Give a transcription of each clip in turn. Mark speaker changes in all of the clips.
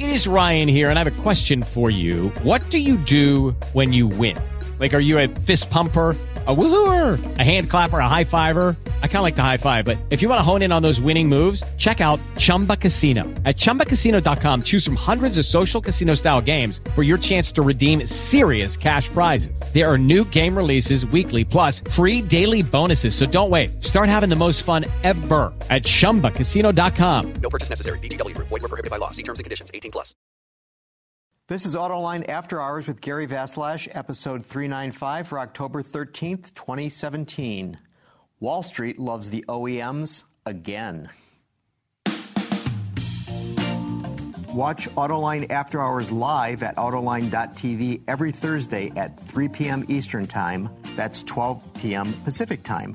Speaker 1: It is Ryan here, and I have a question for you. What do you do when you win? Like, are you a fist pumper, a woohooer, a hand clapper, a high fiver? I kind of like the high five, but if you want to hone in on those winning moves, check out Chumba Casino. At ChumbaCasino.com, choose from hundreds of social casino-style games for your chance to redeem serious cash prizes. There are new game releases weekly, plus free daily bonuses. So don't wait. Start having the most fun ever at ChumbaCasino.com.
Speaker 2: No purchase necessary. VGW Group. Void where prohibited by law. See terms and conditions. 18+.
Speaker 3: This is Autoline After Hours with Gary Vasilash, episode 395 for October 13th, 2017. Wall Street loves the OEMs again. Watch Autoline After Hours live at Autoline.tv every Thursday at 3 p.m. Eastern Time. That's 12 p.m. Pacific Time.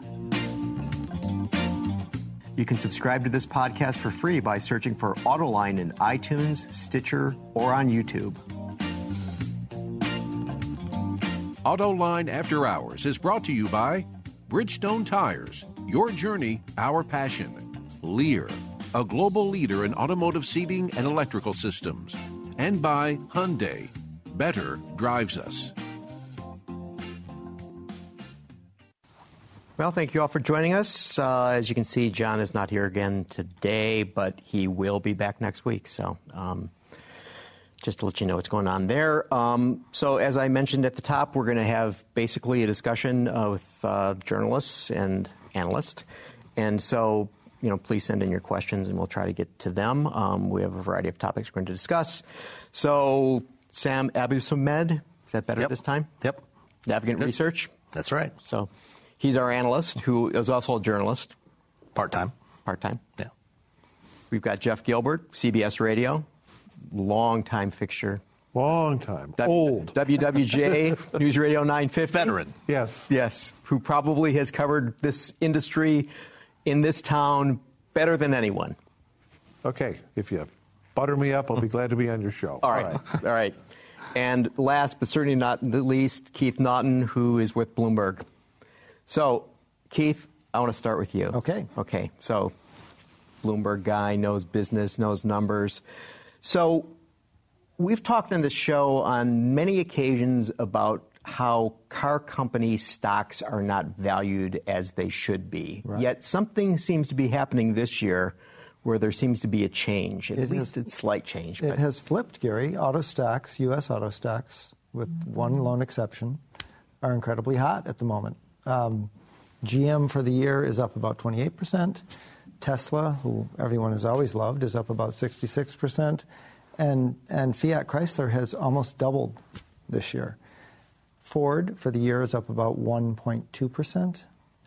Speaker 3: You can subscribe to this podcast for free by searching for Autoline in iTunes, Stitcher, or on YouTube.
Speaker 4: Autoline After Hours is brought to you by Bridgestone Tires, your journey, our passion. Lear, a global leader in automotive seating and electrical systems. And by Hyundai, better drives us.
Speaker 3: Well, thank you all for joining us. As you can see, John is not here again today, but he will be back next week. So just to let you know what's going on there. So as I mentioned at the top, we're going to have basically a discussion with journalists and analysts. And so, you know, please send in your questions and we'll try to get to them. We have a variety of topics we're going to discuss. So Sam Abusamed, is that better this time?
Speaker 5: Yep.
Speaker 3: Navigant Research.
Speaker 5: That's right.
Speaker 3: So he's our analyst, who is also a journalist.
Speaker 5: Part-time.
Speaker 3: Part-time.
Speaker 5: Yeah.
Speaker 3: We've got Jeff Gilbert, CBS Radio, long-time fixture.
Speaker 6: Long time. Old.
Speaker 3: WWJ, News Radio 950.
Speaker 5: Veteran.
Speaker 6: Yes.
Speaker 3: Yes, who probably has covered this industry in this town better than anyone.
Speaker 6: Okay, if you butter me up, I'll be glad to be on your show.
Speaker 3: All right. All right. And last, but certainly not the least, Keith Naughton, who is with Bloomberg. So, Keith, I want to start with you.
Speaker 7: Okay.
Speaker 3: Okay. So, Bloomberg guy, knows business, knows numbers. So, we've talked on this show on many occasions about how car company stocks are not valued as they should be. Right. Yet something seems to be happening this year where there seems to be a change. At least it's slight change.
Speaker 7: It has flipped, Gary. Auto stocks, U.S. auto stocks, with one lone exception, are incredibly hot at the moment. GM for the year is up about 28%. Tesla, who everyone has always loved, is up about 66%. And Fiat Chrysler has almost doubled this year. Ford for the year is up about 1.2%.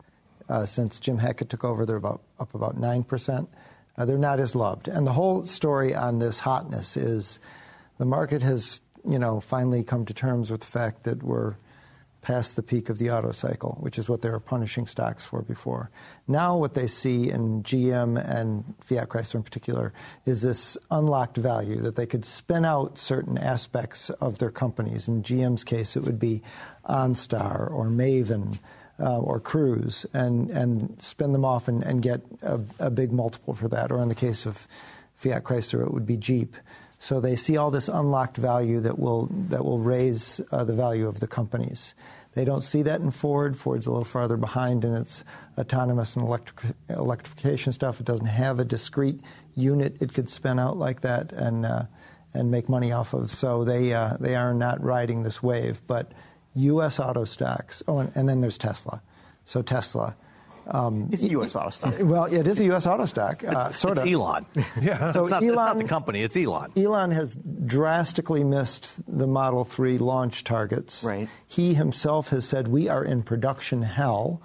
Speaker 7: Since Jim Hackett took over, they're up about 9%. They're not as loved. And the whole story on this hotness is the market has, finally come to terms with the fact that we're past the peak of the auto cycle, which is what they were punishing stocks for before. Now what they see in GM and Fiat Chrysler in particular is this unlocked value, that they could spin out certain aspects of their companies. In GM's case, it would be OnStar or Maven or Cruise, and spin them off and get a big multiple for that. Or in the case of Fiat Chrysler, it would be Jeep. So they see all this unlocked value that will raise the value of the companies. They don't see that in Ford. Ford's a little farther behind in its autonomous and electrification stuff. It doesn't have a discrete unit it could spin out like that and make money off of. So they are not riding this wave. But U.S. auto stocks. Oh, and then there's Tesla. So Tesla.
Speaker 3: It's a U.S. auto stock.
Speaker 7: Well, it is a U.S. auto stock, sort of.
Speaker 5: It's Elon.
Speaker 6: Yeah.
Speaker 7: So
Speaker 5: it's not the company, it's Elon.
Speaker 7: Elon has drastically missed the Model 3 launch targets.
Speaker 3: Right.
Speaker 7: He himself has said, we are in production hell.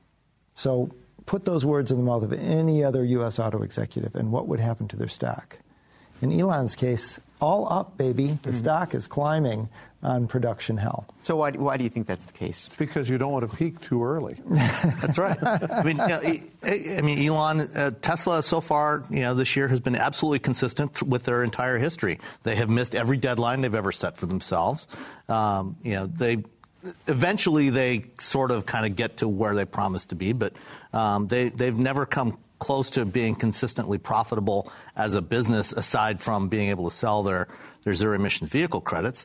Speaker 7: So put those words in the mouth of any other U.S. auto executive, and what would happen to their stock? In Elon's case, all up, baby. The stock is climbing on production hell.
Speaker 3: So why do you think that's the case?
Speaker 6: It's because you don't want to peak too early.
Speaker 5: That's right. I mean, Elon, Tesla so far, this year has been absolutely consistent with their entire history. They have missed every deadline they've ever set for themselves. Eventually they sort of kind of get to where they promised to be, but they've never come close to being consistently profitable as a business, aside from being able to sell their zero-emission vehicle credits,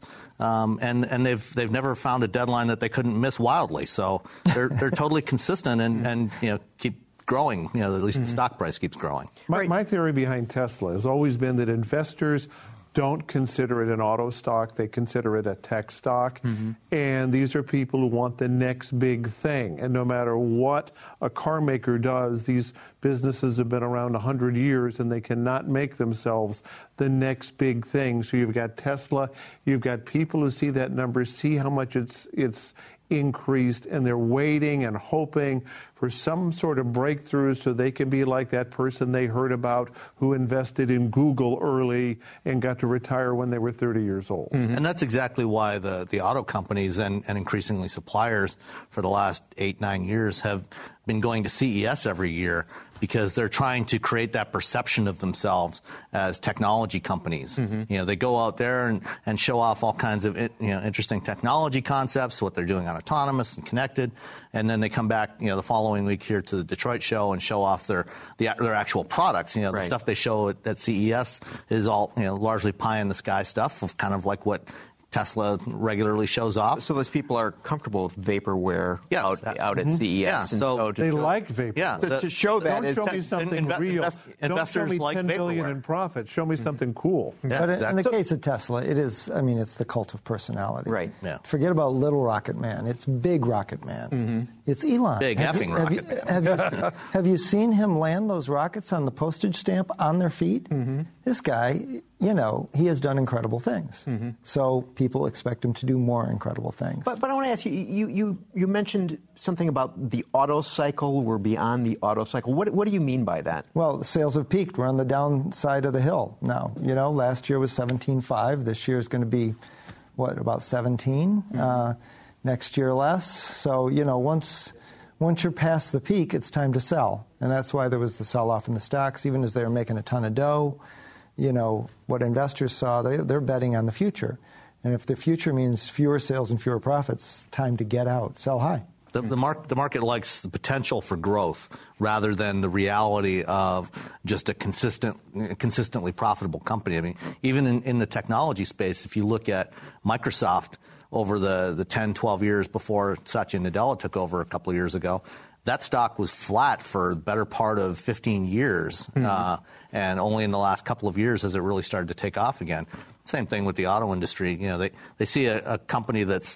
Speaker 5: and they've never found a deadline that they couldn't miss wildly. So they're totally consistent and keep growing. At least the stock price keeps growing.
Speaker 6: My theory behind Tesla has always been that investors don't consider it an auto stock. They consider it a tech stock. And these are people who want the next big thing. And no matter what a car maker does, these businesses have been around 100 years and they cannot make themselves the next big thing. So you've got Tesla, you've got people who see that number, see how much it's increased, and they're waiting and hoping for some sort of breakthrough so they can be like that person they heard about who invested in Google early and got to retire when they were 30 years old.
Speaker 5: And that's exactly why the auto companies and increasingly suppliers for the last 8-9 years have been going to CES every year, because they're trying to create that perception of themselves as technology companies. They go out there and show off all kinds of interesting technology concepts, what they're doing on autonomous and connected, and then they come back the following week here to the Detroit show and show off their actual products. The stuff they show at CES is all largely pie in the sky stuff, kind of like what Tesla regularly shows off.
Speaker 3: So those people are comfortable with vaporware out at CES.
Speaker 5: Yeah,
Speaker 3: and
Speaker 5: so
Speaker 6: they like vapor.
Speaker 5: Yeah,
Speaker 3: to show that
Speaker 6: don't show me something real. Don't show me $10 billion in profit. Show me something cool.
Speaker 5: Yeah,
Speaker 7: but
Speaker 5: exactly.
Speaker 7: in the case of Tesla, it is, it's the cult of personality.
Speaker 3: Right.
Speaker 5: Yeah.
Speaker 7: Forget about little Rocket Man. It's big Rocket Man. It's Elon.
Speaker 5: Big effing Rocket
Speaker 7: Man. Have you seen him land those rockets on the postage stamp on their feet? This guy, he has done incredible things. So people expect him to do more incredible things.
Speaker 3: But I want to ask you, you mentioned something about the auto cycle. We're beyond the auto cycle. What do you mean by that?
Speaker 7: Well, the sales have peaked. We're on the downside of the hill now. Last year was 17.5. This year is going to be, about 17? Next year less. So, once you're past the peak, it's time to sell. And that's why there was the sell-off in the stocks, even as they were making a ton of dough. What investors saw, they're betting on the future. And if the future means fewer sales and fewer profits, time to get out, sell high.
Speaker 5: The market likes the potential for growth rather than the reality of just a consistently profitable company. Even in the technology space, if you look at Microsoft over the 10, 12 years before Satya Nadella took over a couple of years ago, that stock was flat for the better part of 15 years, and only in the last couple of years has it really started to take off again. Same thing with the auto industry. They see a company that's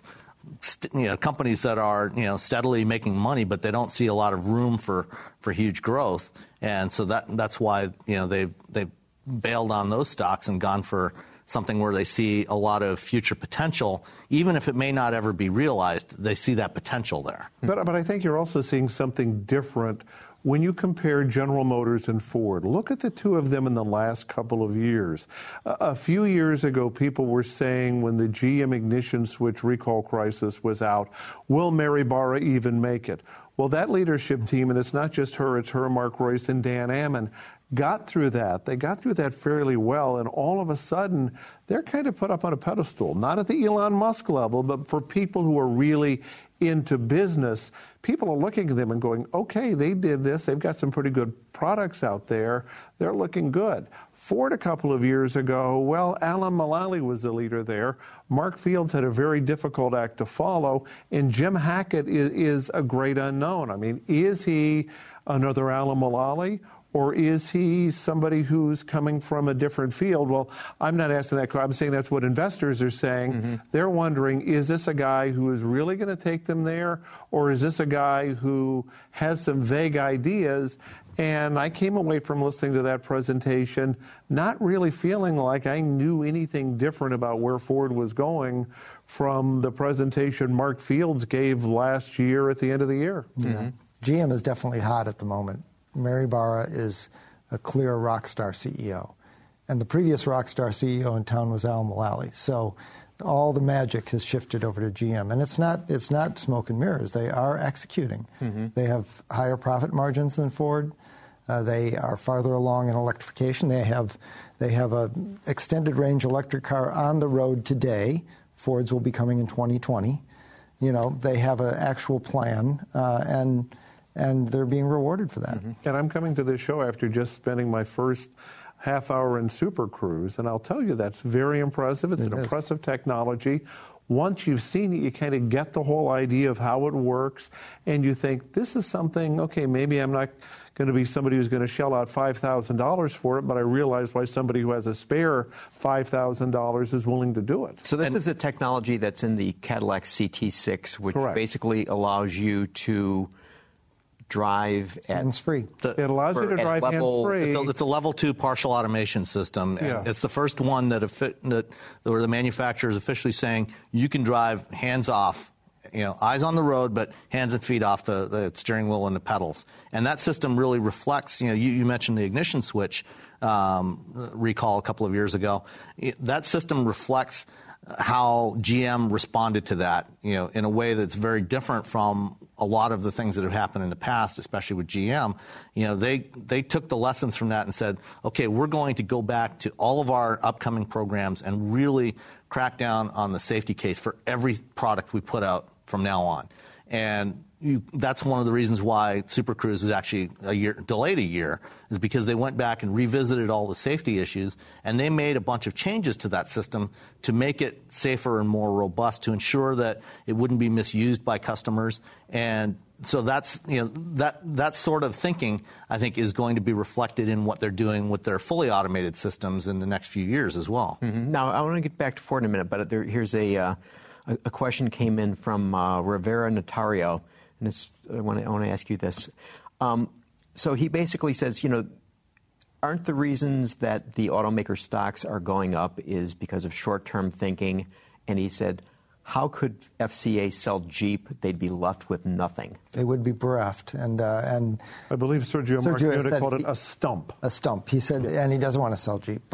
Speaker 5: companies that are steadily making money, but they don't see a lot of room for huge growth, and so that's why they've bailed on those stocks and gone for something where they see a lot of future potential, even if it may not ever be realized. They see that potential there.
Speaker 6: But I think you're also seeing something different when you compare General Motors and Ford. Look at the two of them in the last couple of years. A few years ago, people were saying when the GM ignition switch recall crisis was out, will Mary Barra even make it? Well, that leadership team, and it's not just her, it's her, Mark Royce, and Dan Ammon, got through that. They got through that fairly well, and all of a sudden, they're kind of put up on a pedestal, not at the Elon Musk level, but for people who are really into business, people are looking at them and going, okay, they did this. They've got some pretty good products out there. They're looking good. Ford a couple of years ago, well, Alan Mulally was the leader there. Mark Fields had a very difficult act to follow, and Jim Hackett is a great unknown. Is he another Alan Mulally? Or is he somebody who's coming from a different field? Well, I'm not asking that. I'm saying that's what investors are saying. They're wondering, is this a guy who is really going to take them there? Or is this a guy who has some vague ideas? And I came away from listening to that presentation not really feeling like I knew anything different about where Ford was going from the presentation Mark Fields gave last year at the end of the year.
Speaker 7: GM is definitely hot at the moment. Mary Barra is a clear rock star CEO. And the previous rock star CEO in town was Al Mulally. So all the magic has shifted over to GM. And it's not smoke and mirrors. They are executing. They have higher profit margins than Ford. They are farther along in electrification. They have a extended range electric car on the road today. Ford's will be coming in 2020. They have an actual plan. And and they're being rewarded for that.
Speaker 6: And I'm coming to this show after just spending my first half hour in Super Cruise, and I'll tell you that's very impressive. It's an impressive technology. Once you've seen it, you kind of get the whole idea of how it works, and you think, this is something, okay, maybe I'm not going to be somebody who's going to shell out $5,000 for it, but I realize why somebody who has a spare $5,000 is willing to do it.
Speaker 3: So this is a technology that's in the Cadillac CT6, which
Speaker 6: Correct.
Speaker 3: basically allows you to drive at
Speaker 7: Hands-free.
Speaker 6: It allows you to
Speaker 3: at
Speaker 6: drive
Speaker 3: level-
Speaker 6: hands-free.
Speaker 5: It's a level 2 partial automation system. And
Speaker 6: Yeah.
Speaker 5: It's the first one where the manufacturer is officially saying you can drive hands off, eyes on the road, but hands and feet off the steering wheel and the pedals. And that system really reflects, you mentioned the ignition switch recall a couple of years ago. That system reflects how GM responded to that, in a way that's very different from a lot of the things that have happened in the past, especially with GM. They took the lessons from that and said, okay, we're going to go back to all of our upcoming programs and really crack down on the safety case for every product we put out from now on. And that's one of the reasons why Super Cruise is actually delayed a year, is because they went back and revisited all the safety issues, and they made a bunch of changes to that system to make it safer and more robust, to ensure that it wouldn't be misused by customers. And so that's that sort of thinking, I think, is going to be reflected in what they're doing with their fully automated systems in the next few years as well.
Speaker 3: Mm-hmm. Now, I want to get back to Ford in a minute, but here's a question came in from Rivera Notario, and I want to ask you this. So he basically says, aren't the reasons that the automaker stocks are going up is because of short-term thinking? And he said, how could FCA sell Jeep? They'd be left with nothing.
Speaker 7: They would be bereft. And
Speaker 6: I believe Sergio Marchionne called it a stump.
Speaker 7: A stump. He said, and he doesn't want to sell Jeep.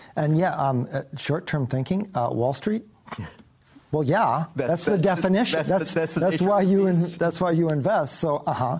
Speaker 7: Short-term thinking, Wall Street. Well, yeah, that's the definition. That's why you invest. So,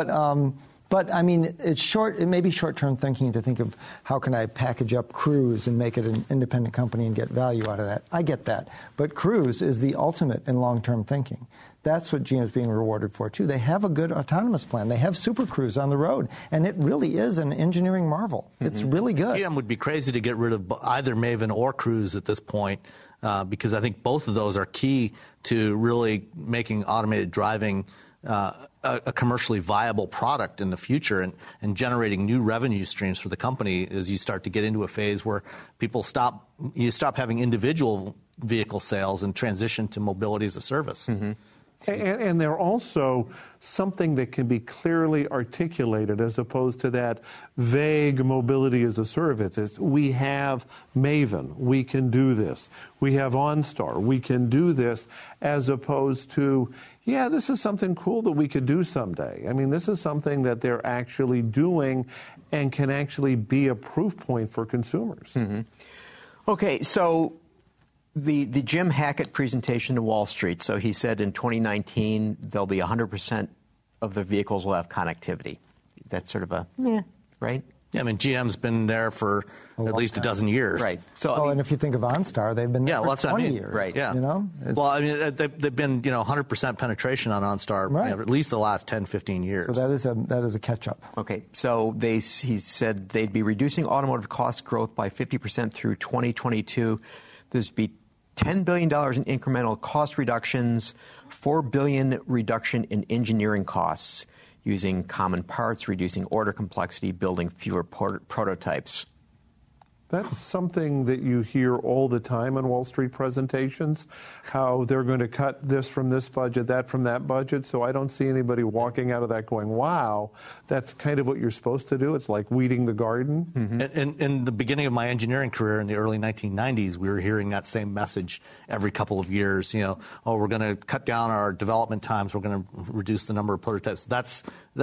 Speaker 7: but I mean, it may be short-term thinking to think of how can I package up Cruise and make it an independent company and get value out of that. I get that, but Cruise is the ultimate in long-term thinking. That's what GM is being rewarded for too. They have a good autonomous plan. They have Super Cruise on the road, and it really is an engineering marvel. Mm-hmm. It's really good.
Speaker 5: GM would be crazy to get rid of either Maven or Cruise at this point. Because I think both of those are key to really making automated driving a commercially viable product in the future and generating new revenue streams for the company as you start to get into a phase where people stop having individual vehicle sales and transition to mobility as a service.
Speaker 6: Mm-hmm. And they're also something that can be clearly articulated as opposed to that vague mobility as a service. It's, we have Maven, we can do this. We have OnStar, we can do this, as opposed to, yeah, this is something cool that we could do someday. I mean, this is something that they're actually doing and can actually be a proof point for consumers.
Speaker 3: Mm-hmm. Okay, so the Jim Hackett presentation to Wall Street. So he said in 2019 there'll be 100% of the vehicles will have connectivity. That's sort of a right?
Speaker 5: Yeah, I mean, GM's been there for at least a dozen years.
Speaker 3: Right. So,
Speaker 7: and if you think of OnStar, they've been there for 20 years.
Speaker 3: Right.
Speaker 5: Yeah. Well, I mean, they've been 100% penetration on OnStar at least the last 10, 15 years.
Speaker 7: So that is a catch-up.
Speaker 3: Okay. So he said they'd be reducing automotive cost growth by 50% through 2022. There's be $10 billion in incremental cost reductions, $4 billion reduction in engineering costs using common parts, reducing order complexity, building fewer prototypes.
Speaker 6: That's something that you hear all the time in Wall Street presentations, how they're going to cut this from this budget, that from that budget. So I don't see anybody walking out of that going, wow, that's kind of what you're supposed to do. It's like weeding the garden.
Speaker 5: Mm-hmm. In the beginning of my engineering career in the early 1990s, we were hearing that same message every couple of years. We're going to cut down our development times. We're going to reduce the number of prototypes. That's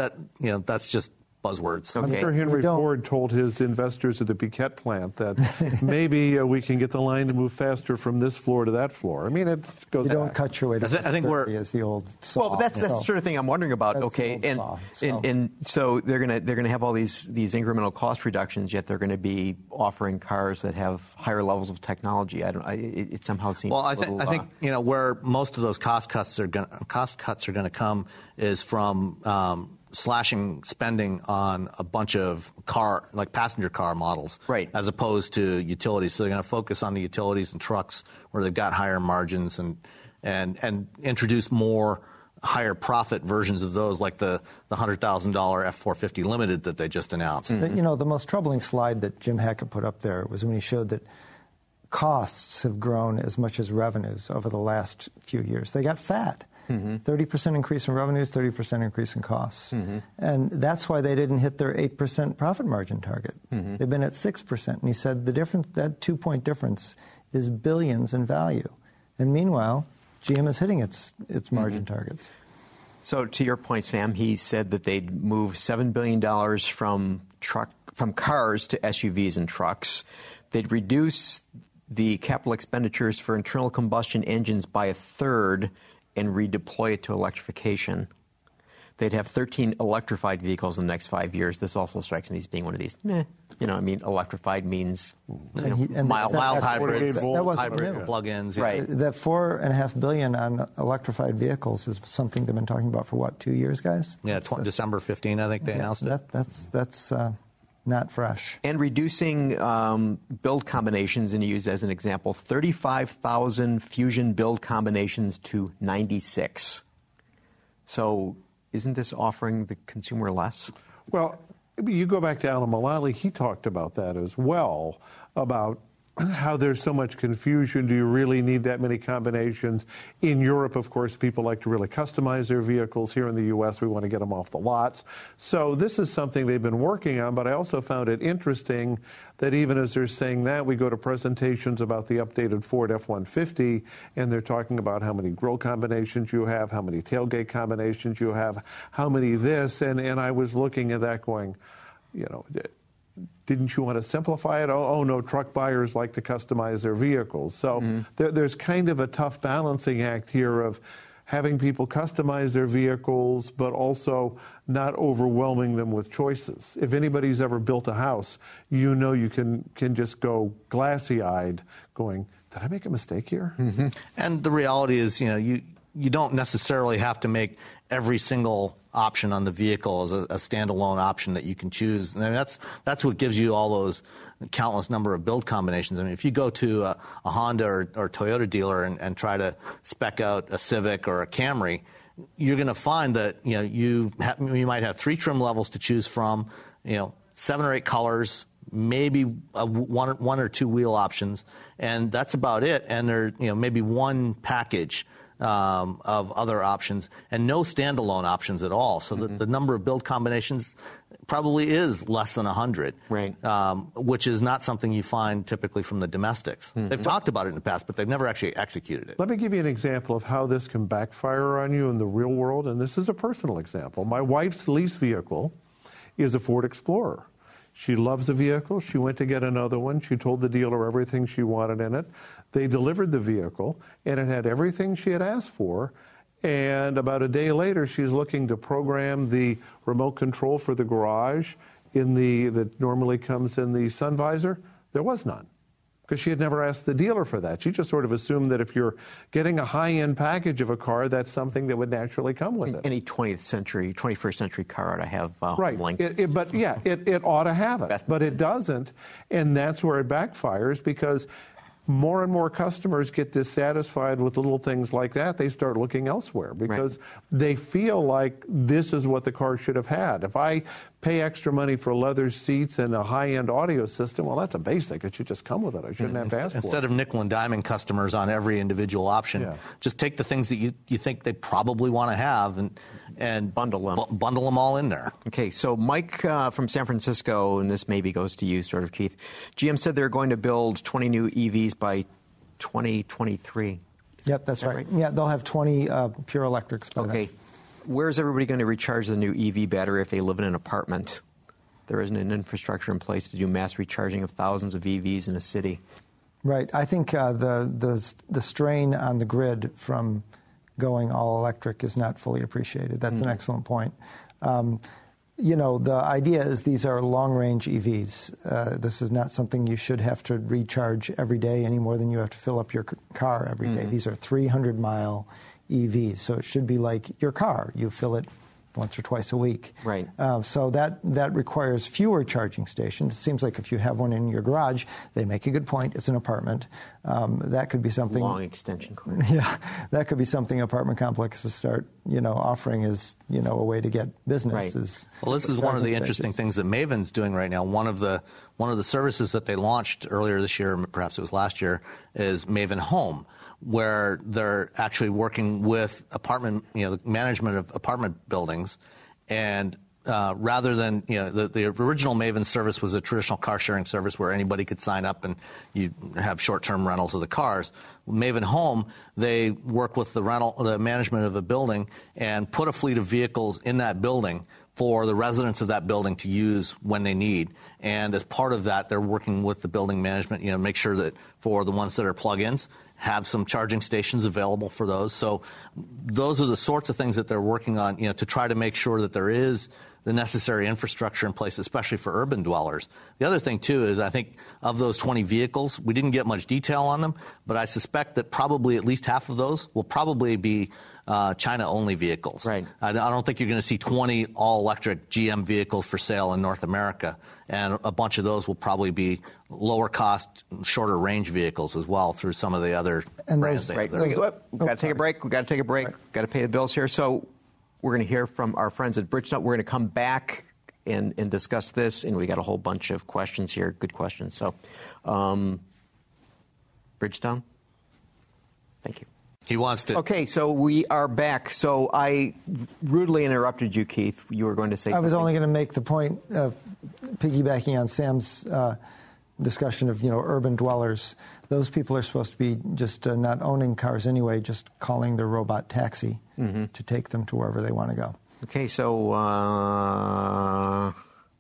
Speaker 5: just buzzwords.
Speaker 6: I'm sure Henry Ford told his investors at the Piquette plant that maybe we can get the line to move faster from this floor to that floor. I mean, it goes.
Speaker 7: You don't cut your way to
Speaker 5: I think we're
Speaker 7: as the old saw.
Speaker 3: Well, but that's the sort of thing I'm wondering about. Okay, and so they're gonna have all these incremental cost reductions, yet they're going to be offering cars that have higher levels of technology. It somehow seems.
Speaker 5: Well, I think where most of those cost cuts are going to come is from slashing spending on a bunch of passenger car models,
Speaker 3: right,
Speaker 5: as opposed to utilities. So they're going to focus on the utilities and trucks where they've got higher margins and introduce more higher profit versions of those, like the $100,000 F450 Limited that they just announced.
Speaker 7: Mm-hmm. The most troubling slide that Jim Hackett put up there was when he showed that costs have grown as much as revenues over the last few years. They got fat. 30% increase in revenues, 30% increase in costs. And that's why they didn't hit their 8% profit margin target. They've been at 6%. And he said the difference, that 2-point difference is billions in value. And meanwhile, GM is hitting its margin targets.
Speaker 3: So to your point, Sam, he said that they'd move $7 billion from cars to SUVs and trucks. They'd reduce the capital expenditures for internal combustion engines by a third and redeploy it to electrification. They'd have 13 electrified vehicles in the next 5 years. This also strikes me as being one of these, electrified means mild hybrids,
Speaker 5: hybrid plug-ins. Yeah.
Speaker 7: Right. That $4.5 billion on electrified vehicles is something they've been talking about for, 2 years, guys?
Speaker 5: Yeah, December 15, I think they announced it.
Speaker 7: That's not fresh.
Speaker 3: And reducing build combinations, and used as an example, 35,000 Fusion build combinations to 96. So isn't this offering the consumer less?
Speaker 6: Well, you go back to Alan Mulally, he talked about that as well, about how there's so much confusion. Do you really need that many combinations? In Europe, of course, people like to really customize their vehicles. Here in the U.S., we want to get them off the lots. So this is something they've been working on, but I also found it interesting that even as they're saying that, we go to presentations about the updated Ford F-150, and they're talking about how many grille combinations you have, how many tailgate combinations you have, how many this, and I was looking at that going, didn't you want to simplify it? Oh, no, truck buyers like to customize their vehicles. So there's kind of a tough balancing act here of having people customize their vehicles, but also not overwhelming them with choices. If anybody's ever built a house, you can just go glassy-eyed going, did I make a mistake here?
Speaker 5: And the reality is, you don't necessarily have to make every single option on the vehicle as a standalone option that you can choose. And I mean, that's what gives you all those countless number of build combinations. I mean, if you go to a Honda or Toyota dealer and try to spec out a Civic or a Camry, you're going to find that you might have 3 trim levels to choose from, 7 or 8 colors, maybe one or 2 wheel options, and that's about it. And there maybe one package of other options, and no standalone options at all. So the number of build combinations probably is less than 100,
Speaker 3: right?
Speaker 5: Which is not something you find typically from the domestics. They've talked about it in the past, but they've never actually executed it.
Speaker 6: Let me give you an example of how this can backfire on you in the real world, and this is a personal example. My wife's lease vehicle is a Ford Explorer. She loves the vehicle. She went to get another one. She told the dealer everything she wanted in it. They delivered the vehicle, and it had everything she had asked for. And about a day later, she's looking to program the remote control for the garage that normally comes in the sun visor. There was none, because she had never asked the dealer for that. She just sort of assumed that if you're getting a high-end package of a car, that's something that would naturally come with it.
Speaker 3: Any 21st century car ought to have
Speaker 6: right. It ought to have it, but it doesn't, and that's where it backfires, because more and more customers get dissatisfied with little things like that. They start looking elsewhere because they feel like this is what the car should have had. If I pay extra money for leather seats and a high-end audio system, well, that's a basic. It should just come with it. I shouldn't have to ask for it.
Speaker 5: Instead of nickel and diming customers on every individual option, just take the things that you think they probably want to have and bundle them all in there.
Speaker 3: Okay, so Mike from San Francisco, and this maybe goes to you, sort of, Keith. GM said they're going to build 20 new EVs by 2023.
Speaker 7: Yep, that's right. Yeah, they'll have 20 pure electrics by then.
Speaker 3: Where's everybody going to recharge the new EV battery if they live in an apartment? There isn't an infrastructure in place to do mass recharging of thousands of EVs in a city. Right. I think the strain on the grid from going all electric is not fully appreciated. That's an excellent point. The idea is these are long-range EVs. This is not something you should have to recharge every day any more than you have to fill up your car every day. These are 300-mile EVs, so it should be like your car. You fill it
Speaker 7: once or twice a week.
Speaker 3: Right.
Speaker 7: So that requires fewer charging stations. It seems like if you have one in your garage, they make a good point. It's an apartment. That could be something.
Speaker 3: Long extension cord.
Speaker 7: Yeah, that could be something apartment complexes start, offering as, a way to get business.
Speaker 3: Right.
Speaker 7: Well,
Speaker 5: this is one of the interesting things that Maven's doing right now. One of the services that they launched earlier this year, perhaps it was last year, is Maven Home, where they're actually working with the management of apartment buildings, and rather than, the original Maven service was a traditional car sharing service where anybody could sign up and you have short-term rentals of the cars. Maven Home, they work with the management of a building and put a fleet of vehicles in that building for the residents of that building to use when they need. And as part of that, they're working with the building management, make sure that for the ones that are plug-ins, have some charging stations available for those. So those are the sorts of things that they're working on, to try to make sure that there is the necessary infrastructure in place, especially for urban dwellers. The other thing, too, is I think of those 20 vehicles, we didn't get much detail on them, but I suspect that probably at least half of those will probably be China-only vehicles.
Speaker 3: Right.
Speaker 5: I don't think you're going to see 20 all-electric GM vehicles for sale in North America, and a bunch of those will probably be lower-cost, shorter-range vehicles as well through some of the other brands.
Speaker 3: Right. We've got to take a break. We've got to take a break.
Speaker 7: Right.
Speaker 3: Got to pay the bills here. So we're going to hear from our friends at Bridgestone. We're going to come back and discuss this, and we got a whole bunch of questions here, good questions. So, Bridgestone, thank you.
Speaker 5: He wants to.
Speaker 3: Okay, so we are back. So I rudely interrupted you, Keith. You were going to say something.
Speaker 7: I was only going to make the point of piggybacking on Sam's discussion of, urban dwellers. Those people are supposed to be just not owning cars anyway, just calling their robot taxi to take them to wherever they want to go.
Speaker 3: Okay, so all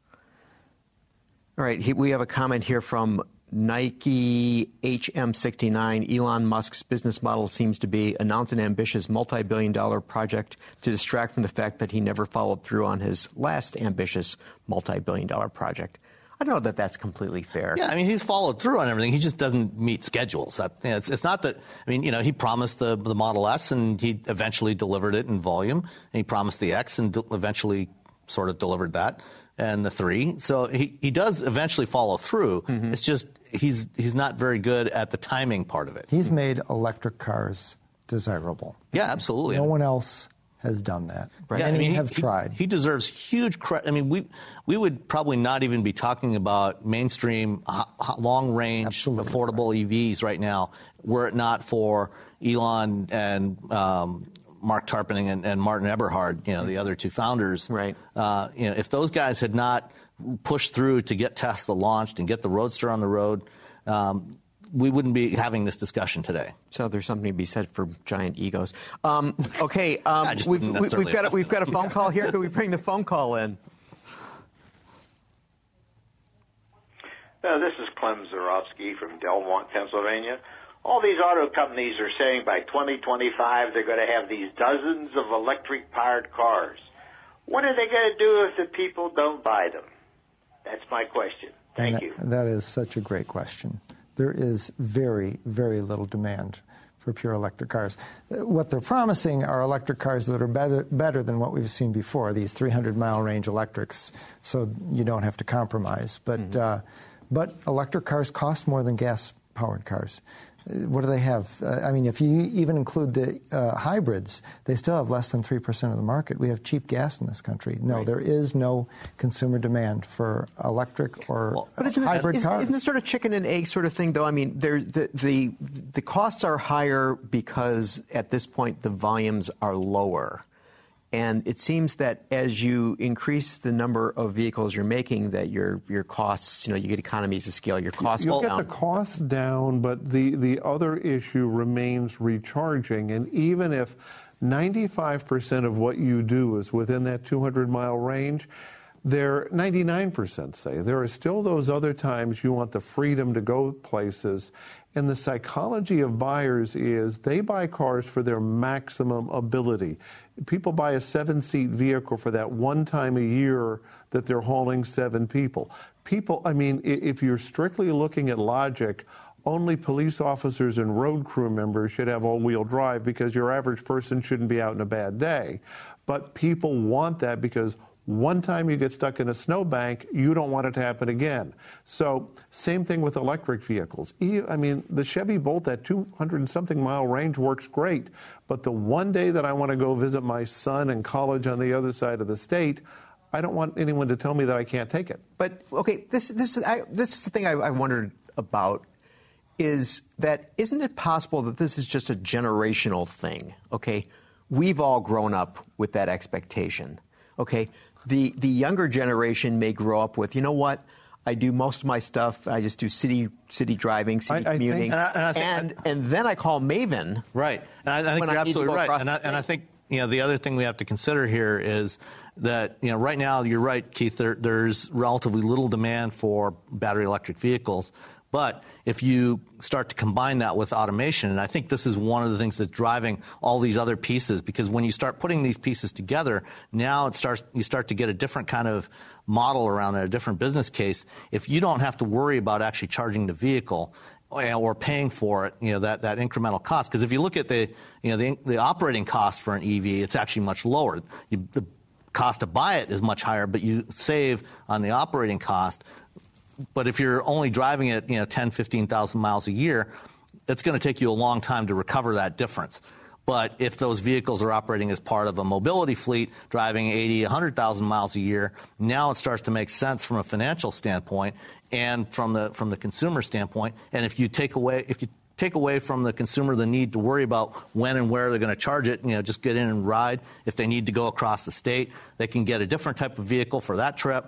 Speaker 3: right, we have a comment here from Nike HM69. Elon Musk's business model seems to be announce an ambitious multi-billion-dollar project to distract from the fact that he never followed through on his last ambitious multi-billion-dollar project. I don't know that that's completely fair.
Speaker 5: Yeah, I mean, he's followed through on everything. He just doesn't meet schedules. It's not that, he promised the Model S, and he eventually delivered it in volume. And he promised the X and eventually sort of delivered that, and the 3. So he does eventually follow through. Mm-hmm. It's just he's not very good at the timing part of it.
Speaker 7: He's made electric cars desirable.
Speaker 5: Yeah, absolutely.
Speaker 7: No one else has done that.
Speaker 5: Right. Yeah,
Speaker 7: Many have tried.
Speaker 5: He deserves huge credit. I mean, we would probably not even be talking about mainstream, long-range, affordable EVs right now were it not for Elon and Mark Tarpenning and Martin Eberhard, the other two founders.
Speaker 3: Right.
Speaker 5: If those guys had not pushed through to get Tesla launched and get the Roadster on the road, we wouldn't be having this discussion today.
Speaker 3: So there's something to be said for giant egos. Okay, we've got a phone call here. Could we bring the phone call in?
Speaker 8: This is Clem Zarowski from Delmont, Pennsylvania. All these auto companies are saying by 2025 they're going to have these dozens of electric-powered cars. What are they going to do if the people don't buy them? That's my question. Thank you.
Speaker 7: That is such a great question. There is very, very little demand for pure electric cars. What they're promising are electric cars that are better than what we've seen before, these 300-mile range electrics, so you don't have to compromise. But electric cars cost more than gas-powered cars. What do they have? If you even include the hybrids, they still have less than 3% of the market. We have cheap gas in this country. No, right. There is no consumer demand for electric or hybrid cars.
Speaker 3: Isn't this sort of chicken and egg sort of thing, though? I mean, the costs are higher because at this point the volumes are lower. And it seems that as you increase the number of vehicles you're making, that your costs, you get economies of scale. Your costs
Speaker 6: You'll
Speaker 3: go
Speaker 6: get
Speaker 3: down.
Speaker 6: the costs down, but the other issue remains recharging. And even if 95% of what you do is within that 200-mile range, there 99% say there are still those other times you want the freedom to go places. And the psychology of buyers is they buy cars for their maximum ability. People buy a 7-seat vehicle for that one time a year that they're hauling 7 people. If you're strictly looking at logic, only police officers and road crew members should have all-wheel drive because your average person shouldn't be out in a bad day. But people want that because one time you get stuck in a snowbank, you don't want it to happen again. So same thing with electric vehicles. I mean, the Chevy Bolt at 200 and something mile range works great, but the one day that I want to go visit my son in college on the other side of the state, I don't want anyone to tell me that I can't take it.
Speaker 3: But, okay, this is the thing I wondered about, is that isn't it possible that this is just a generational thing, okay? We've all grown up with that expectation, okay? The younger generation may grow up with, you know what, I do most of my stuff, I just do city driving, city commuting, and then I call Maven.
Speaker 5: Right, and I think you're absolutely right. And I think, you know, the other thing we have to consider here is that, you know, right now, you're right, Keith, there's relatively little demand for battery electric vehicles. But if you start to combine that with automation, and I think this is one of the things that's driving all these other pieces, because when you start putting these pieces together, now you start to get a different kind of model around it, a different business case. If you don't have to worry about actually charging the vehicle or paying for it, you know, that incremental cost. Because if you look at the operating cost for an EV, it's actually much lower. The cost to buy it is much higher, but you save on the operating cost. But if you're only driving it, 10, 15,000 miles a year, it's going to take you a long time to recover that difference. But if those vehicles are operating as part of a mobility fleet, driving 80, 100,000 miles a year, now it starts to make sense from a financial standpoint and from the consumer standpoint. And if you take away from the consumer the need to worry about when and where they're going to charge it, just get in and ride. If they need to go across the state, they can get a different type of vehicle for that trip.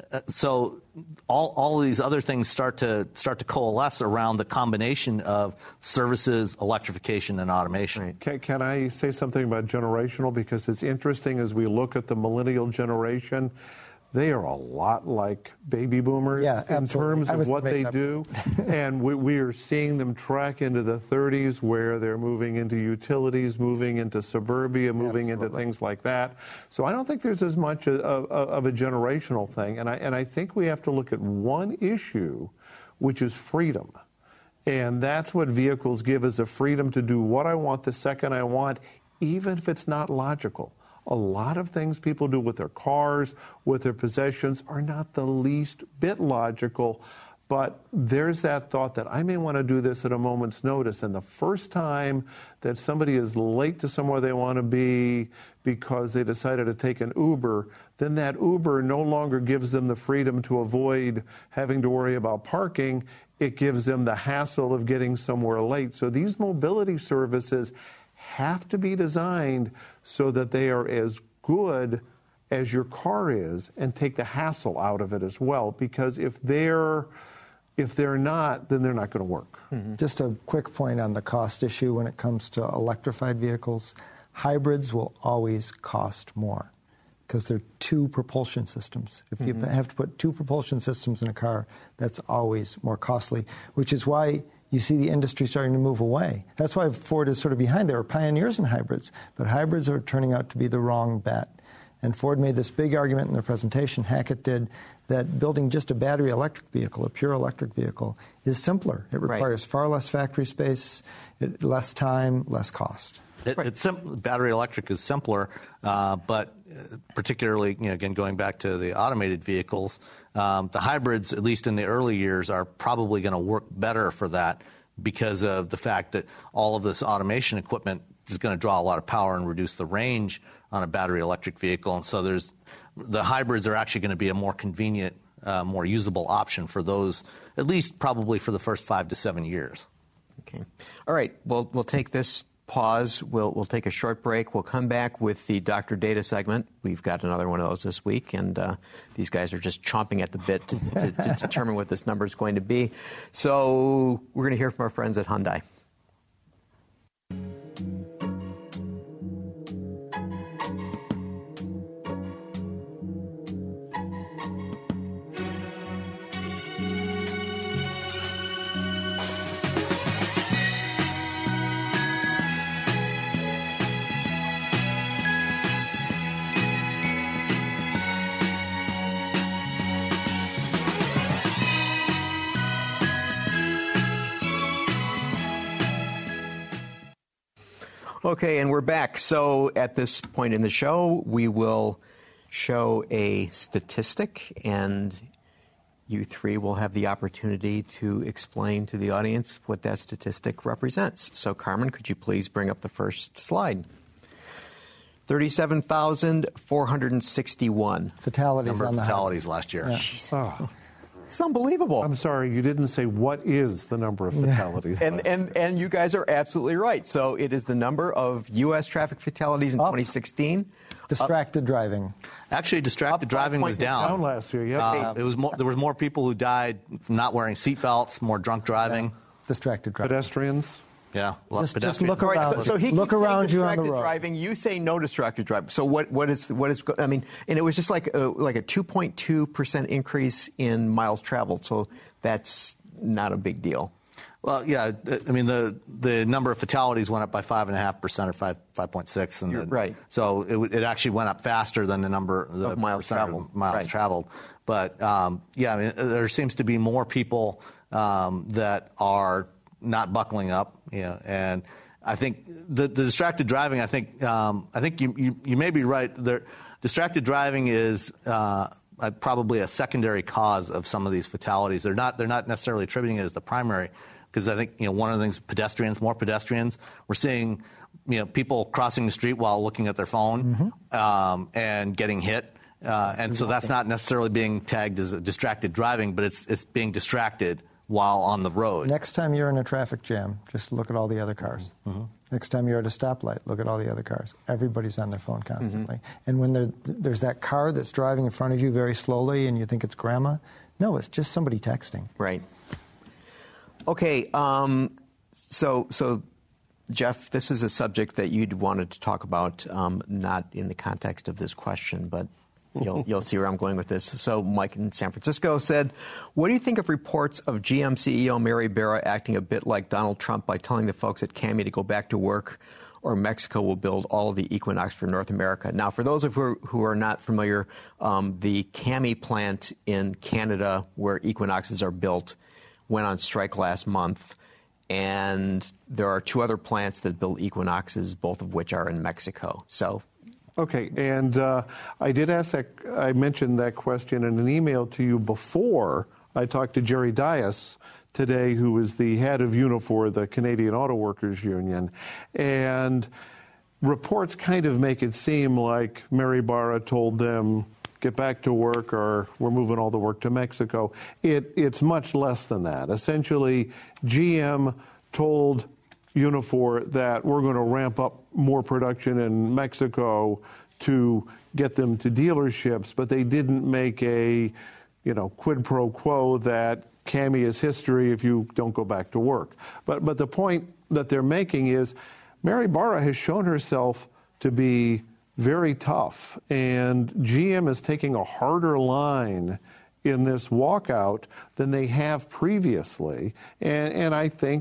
Speaker 5: So all of these other things start to coalesce around the combination of services, electrification, and automation.
Speaker 6: Right. Can I say something about generational? Because it's interesting as we look at the millennial generation. They are a lot like baby boomers in terms of what they do. And we are seeing them track into the 30s where they're moving into utilities, moving into suburbia, moving into things like that. So I don't think there's as much of a generational thing. And I think we have to look at one issue, which is freedom. And that's what vehicles give us, the freedom to do what I want the second I want, even if it's not logical. A lot of things people do with their cars, with their possessions, are not the least bit logical. But there's that thought that I may want to do this at a moment's notice. And the first time that somebody is late to somewhere they want to be because they decided to take an Uber, then that Uber no longer gives them the freedom to avoid having to worry about parking. It gives them the hassle of getting somewhere late. So these mobility services have to be designed so that they are as good as your car is and take the hassle out of it as well. Because if they're not, then they're not going to work.
Speaker 7: Mm-hmm. Just a quick point on the cost issue when it comes to electrified vehicles. Hybrids will always cost more because they're two propulsion systems. If you have to put two propulsion systems in a car, that's always more costly, which is why you see the industry starting to move away. That's why Ford is sort of behind. They were pioneers in hybrids, but hybrids are turning out to be the wrong bet. And Ford made this big argument in their presentation, Hackett did, that building just a battery electric vehicle, a pure electric vehicle, is simpler. It requires far less factory space, less time, less cost.
Speaker 5: Battery electric is simpler, but particularly, again, going back to the automated vehicles, the hybrids, at least in the early years, are probably going to work better for that because of the fact that all of this automation equipment is going to draw a lot of power and reduce the range on a battery electric vehicle. And so the hybrids are actually going to be a more convenient, more usable option for those, at least probably for the first 5 to 7 years.
Speaker 3: Okay. All right. Well, we'll take this pause. We'll take a short break. We'll come back with the Dr. Data segment. We've got another one of those this week, and these guys are just chomping at the bit to determine what this number is going to be. So we're going to hear from our friends at Hyundai. Okay, and we're back. So at this point in the show, we will show a statistic, and you three will have the opportunity to explain to the audience what that statistic represents. So, Carmen, could you please bring up the first slide? 37,461.
Speaker 7: Fatalities
Speaker 5: Number
Speaker 7: on
Speaker 5: of
Speaker 7: the
Speaker 5: fatalities last year.
Speaker 7: Yeah.
Speaker 6: Oh,
Speaker 3: It's unbelievable.
Speaker 6: I'm sorry, you didn't say what is the number of fatalities.
Speaker 3: And you guys are absolutely right. So it is the number of U.S. traffic fatalities in 2016.
Speaker 7: Distracted driving.
Speaker 5: Actually, distracted driving was
Speaker 6: Down last year, yeah.
Speaker 5: It was there was more people who died from not wearing seatbelts, more drunk driving.
Speaker 7: Distracted driving.
Speaker 6: Pedestrians.
Speaker 5: Yeah,
Speaker 7: Just look
Speaker 3: All right,
Speaker 7: around.
Speaker 3: so he
Speaker 7: look
Speaker 3: keeps saying
Speaker 7: around you on the
Speaker 3: distracted
Speaker 7: road.
Speaker 3: driving. You say no distracted driving. So what is? I mean, and it was just like a 2.2% increase in miles traveled. So that's not a big deal.
Speaker 5: Well, yeah. I mean, the number of fatalities went up by 5.5% or 5.6, and
Speaker 3: You're right.
Speaker 5: So it actually went up faster than the number
Speaker 3: Of miles
Speaker 5: percent of
Speaker 3: traveled.
Speaker 5: miles
Speaker 3: Right.
Speaker 5: traveled. But yeah, I mean, there seems to be more people that are not buckling up, and I think the distracted driving. I think you may be right. Distracted driving is probably a secondary cause of some of these fatalities. They're not necessarily attributing it as the primary, because I think one of the things, more pedestrians. We're seeing people crossing the street while looking at their phone and getting hit. And so that's not necessarily being tagged as a distracted driving, but it's being distracted while on the road.
Speaker 7: Next time you're in a traffic jam, just look at all the other cars. Next time you're at a stoplight, look at all the other cars. Everybody's on their phone constantly. And when there's that car that's driving in front of you very slowly and you think it's grandma, no, it's just somebody texting.
Speaker 3: Right. Okay. So Jeff, this is a subject that you'd wanted to talk about, not in the context of this question, but you'll see where I'm going with this. So Mike in San Francisco said, what do you think of reports of GM CEO Mary Barra acting a bit like Donald Trump by telling the folks at CAMI to go back to work, or Mexico will build all of the Equinox for North America? Now, for those of you who are not familiar, the CAMI plant in Canada where Equinoxes are built went on strike last month. And there are two other plants that build Equinoxes, both of which are in Mexico. So.
Speaker 6: Okay, and I did ask that. I mentioned that question in an email to you before I talked to Jerry Dias today, who is the head of Unifor, the Canadian Auto Workers Union, and reports kind of make it seem like Mary Barra told them, get back to work, or we're moving all the work to Mexico. It's much less than that. Essentially, GM told Unifor that we're going to ramp up more production in Mexico to get them to dealerships, but they didn't make a, quid pro quo that CAMI is history if you don't go back to work. But the point that they're making is Mary Barra has shown herself to be very tough, and GM is taking a harder line in this walkout than they have previously. And I think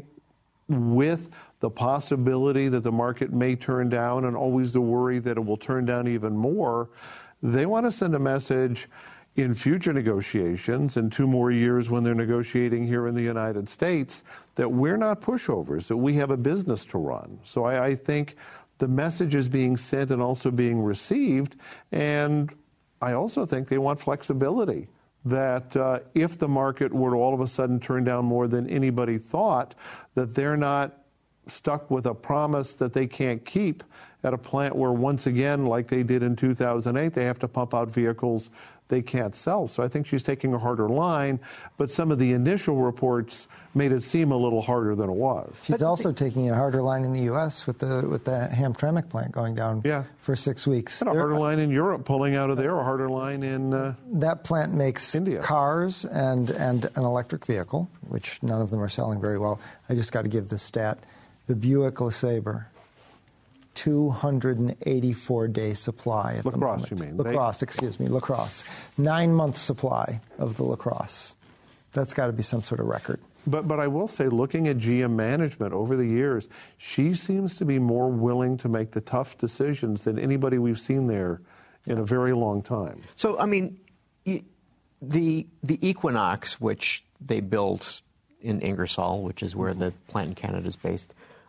Speaker 6: with the possibility that the market may turn down and always the worry that it will turn down even more, they want to send a message in future negotiations in 2 more years when they're negotiating here in the United States that we're not pushovers, that we have a business to run. So I think the message is being sent and also being received, and I also think they want flexibility, that if the market were to all of a sudden turn down more than anybody thought, that they're not stuck with a promise that they can't keep at a plant where, once again, like they did in 2008, they have to pump out vehicles they can't sell. So I think she's taking a harder line, but some of the initial reports made it seem a little harder than it was.
Speaker 7: She's also taking a harder line in the U.S. with the Hamtramck plant going down for 6 weeks.
Speaker 6: And a harder line in Europe pulling out of there, a harder line in
Speaker 7: that plant makes
Speaker 6: India.
Speaker 7: Cars and an electric vehicle, which none of them are selling very well. I just got to give this stat. The Buick LeSabre, 284-day supply at the moment.
Speaker 6: You mean?
Speaker 7: LaCrosse. 9-month supply of the LaCrosse. That's got to be some sort of record.
Speaker 6: But I will say, looking at GM management over the years, she seems to be more willing to make the tough decisions than anybody we've seen there in a very long time.
Speaker 3: So, I mean, the Equinox, which they built in Ingersoll, which is where the plant in Canada is based,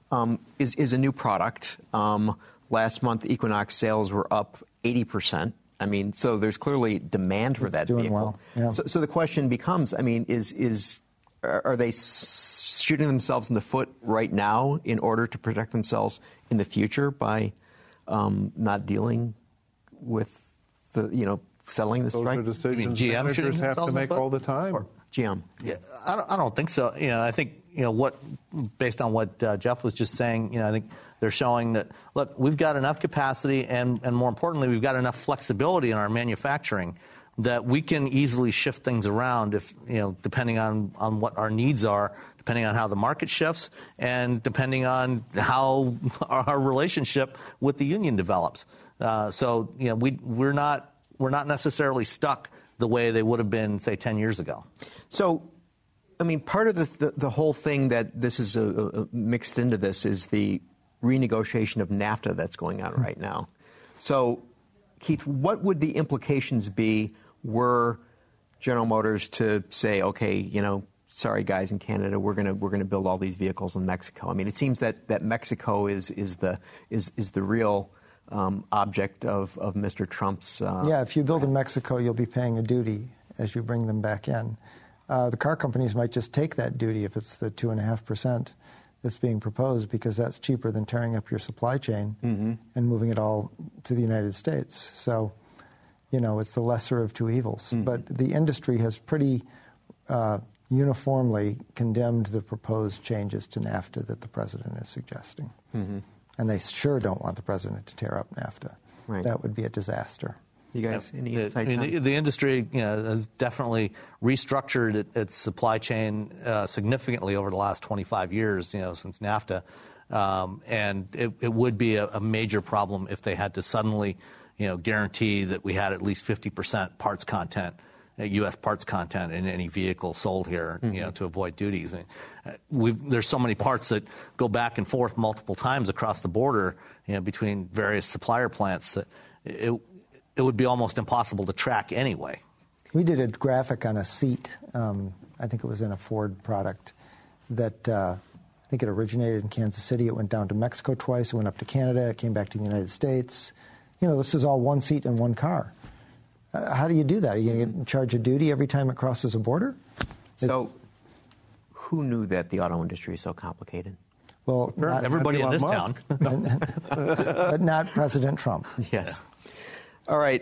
Speaker 3: is a new product. Last month, Equinox sales were up 80%. I mean, so there's clearly demand for that
Speaker 7: doing
Speaker 3: vehicle.
Speaker 7: well. Yeah.
Speaker 3: So the question becomes, I mean, are they shooting themselves in the foot right now in order to protect themselves in the future by not dealing with the, settling the strike?
Speaker 6: Those are decisions
Speaker 5: GM
Speaker 6: managers have to make all the time.
Speaker 3: GM.
Speaker 5: Yeah, I don't think so. I think based on what Jeff was just saying, I think they're showing that, look, we've got enough capacity and more importantly, we've got enough flexibility in our manufacturing that we can easily shift things around if, depending on what our needs are, depending on how the market shifts, and depending on how our relationship with the union develops. So, we're not necessarily stuck the way they would have been, say, 10 years ago. So,
Speaker 3: I mean, part of the whole thing that this is mixed into this is the renegotiation of NAFTA that's going on right now. So, Keith, what would the implications be were General Motors to say, okay, sorry guys in Canada, we're going to build all these vehicles in Mexico? I mean, it seems that Mexico is the real object of Mr. Trump's.
Speaker 7: If you build in Mexico, you'll be paying a duty as you bring them back in. The car companies might just take that duty if it's the 2.5% that's being proposed, because that's cheaper than tearing up your supply chain and moving it all to the United States. So, it's the lesser of two evils. But the industry has pretty uniformly condemned the proposed changes to NAFTA that the president is suggesting. And they sure don't want the president to tear up NAFTA.
Speaker 3: Right.
Speaker 7: That would be a disaster.
Speaker 3: You guys, any insight?
Speaker 5: The industry, has definitely restructured its supply chain significantly over the last 25 years, since NAFTA, and it would be a major problem if they had to suddenly, guarantee that we had at least 50% parts content, U.S. parts content in any vehicle sold here, to avoid duties. There's so many parts that go back and forth multiple times across the border, between various supplier plants that it would be almost impossible to track anyway.
Speaker 7: We did a graphic on a seat, I think it was in a Ford product, that I think it originated in Kansas City. It went down to Mexico twice. It went up to Canada. It came back to the United States. This is all one seat in one car. How do you do that? Are you going to charge a duty every time it crosses a border?
Speaker 3: So who knew that the auto industry is so complicated?
Speaker 7: Well,
Speaker 5: everybody in this town.
Speaker 7: But not President Trump.
Speaker 3: Yes. All right.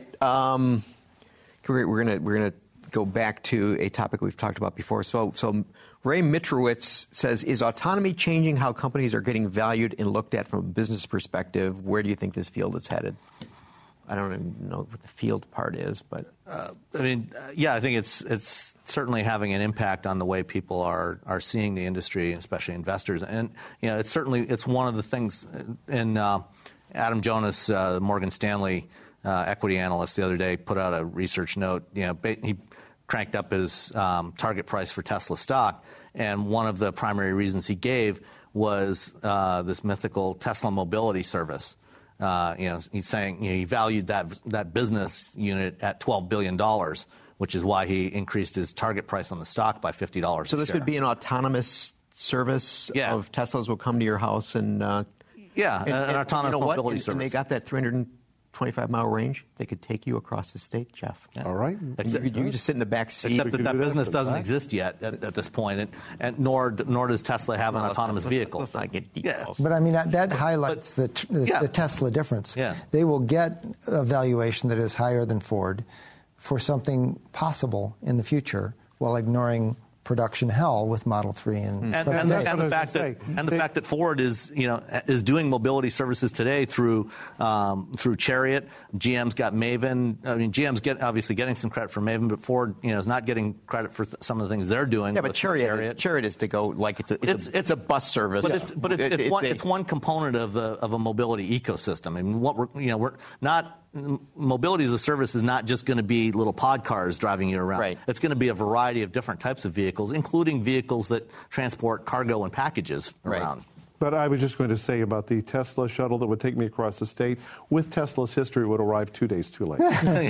Speaker 3: We're gonna go back to a topic we've talked about before. So Ray Mitrowitz says, is autonomy changing how companies are getting valued and looked at from a business perspective? Where do you think this field is headed? I don't even know what the field part is, but
Speaker 5: I think it's certainly having an impact on the way people are seeing the industry, especially investors. And it's one of the things. And Adam Jonas, Morgan Stanley equity analyst, the other day put out a research note. He cranked up his target price for Tesla stock, and one of the primary reasons he gave was this mythical Tesla mobility service. He's saying he valued that business unit at $12 billion, which is why he increased his target price on the stock by $50.
Speaker 3: So this would be an autonomous service of Teslas will come to your house and
Speaker 5: an autonomous mobility service.
Speaker 3: And they got that 325-mile range. They could take you across the state, Jeff.
Speaker 6: Yeah. All right.
Speaker 3: You could just sit in the back seat.
Speaker 5: Except that business doesn't exist yet at this point, and nor does Tesla have an autonomous vehicle.
Speaker 3: Let's not get details.
Speaker 7: But I mean, that highlights the Tesla difference.
Speaker 5: Yeah.
Speaker 7: They will get a valuation that is higher than Ford for something possible in the future while ignoring production hell with Model 3 and
Speaker 5: the fact that Ford is doing mobility services today through Chariot. GM's got Maven. I mean, GM's obviously getting some credit for Maven, but Ford is not getting credit for some of the things they're doing.
Speaker 3: Yeah, but Chariot is to go like it's a bus service.
Speaker 5: But it's one component of a mobility ecosystem. I mean, we're not. Mobility as a service is not just going to be little pod cars driving you around.
Speaker 3: Right.
Speaker 5: It's going to be a variety of different types of vehicles, including vehicles that transport cargo and packages around.
Speaker 6: But I was just going to say about the Tesla shuttle that would take me across the state. With Tesla's history, it would arrive 2 days too late.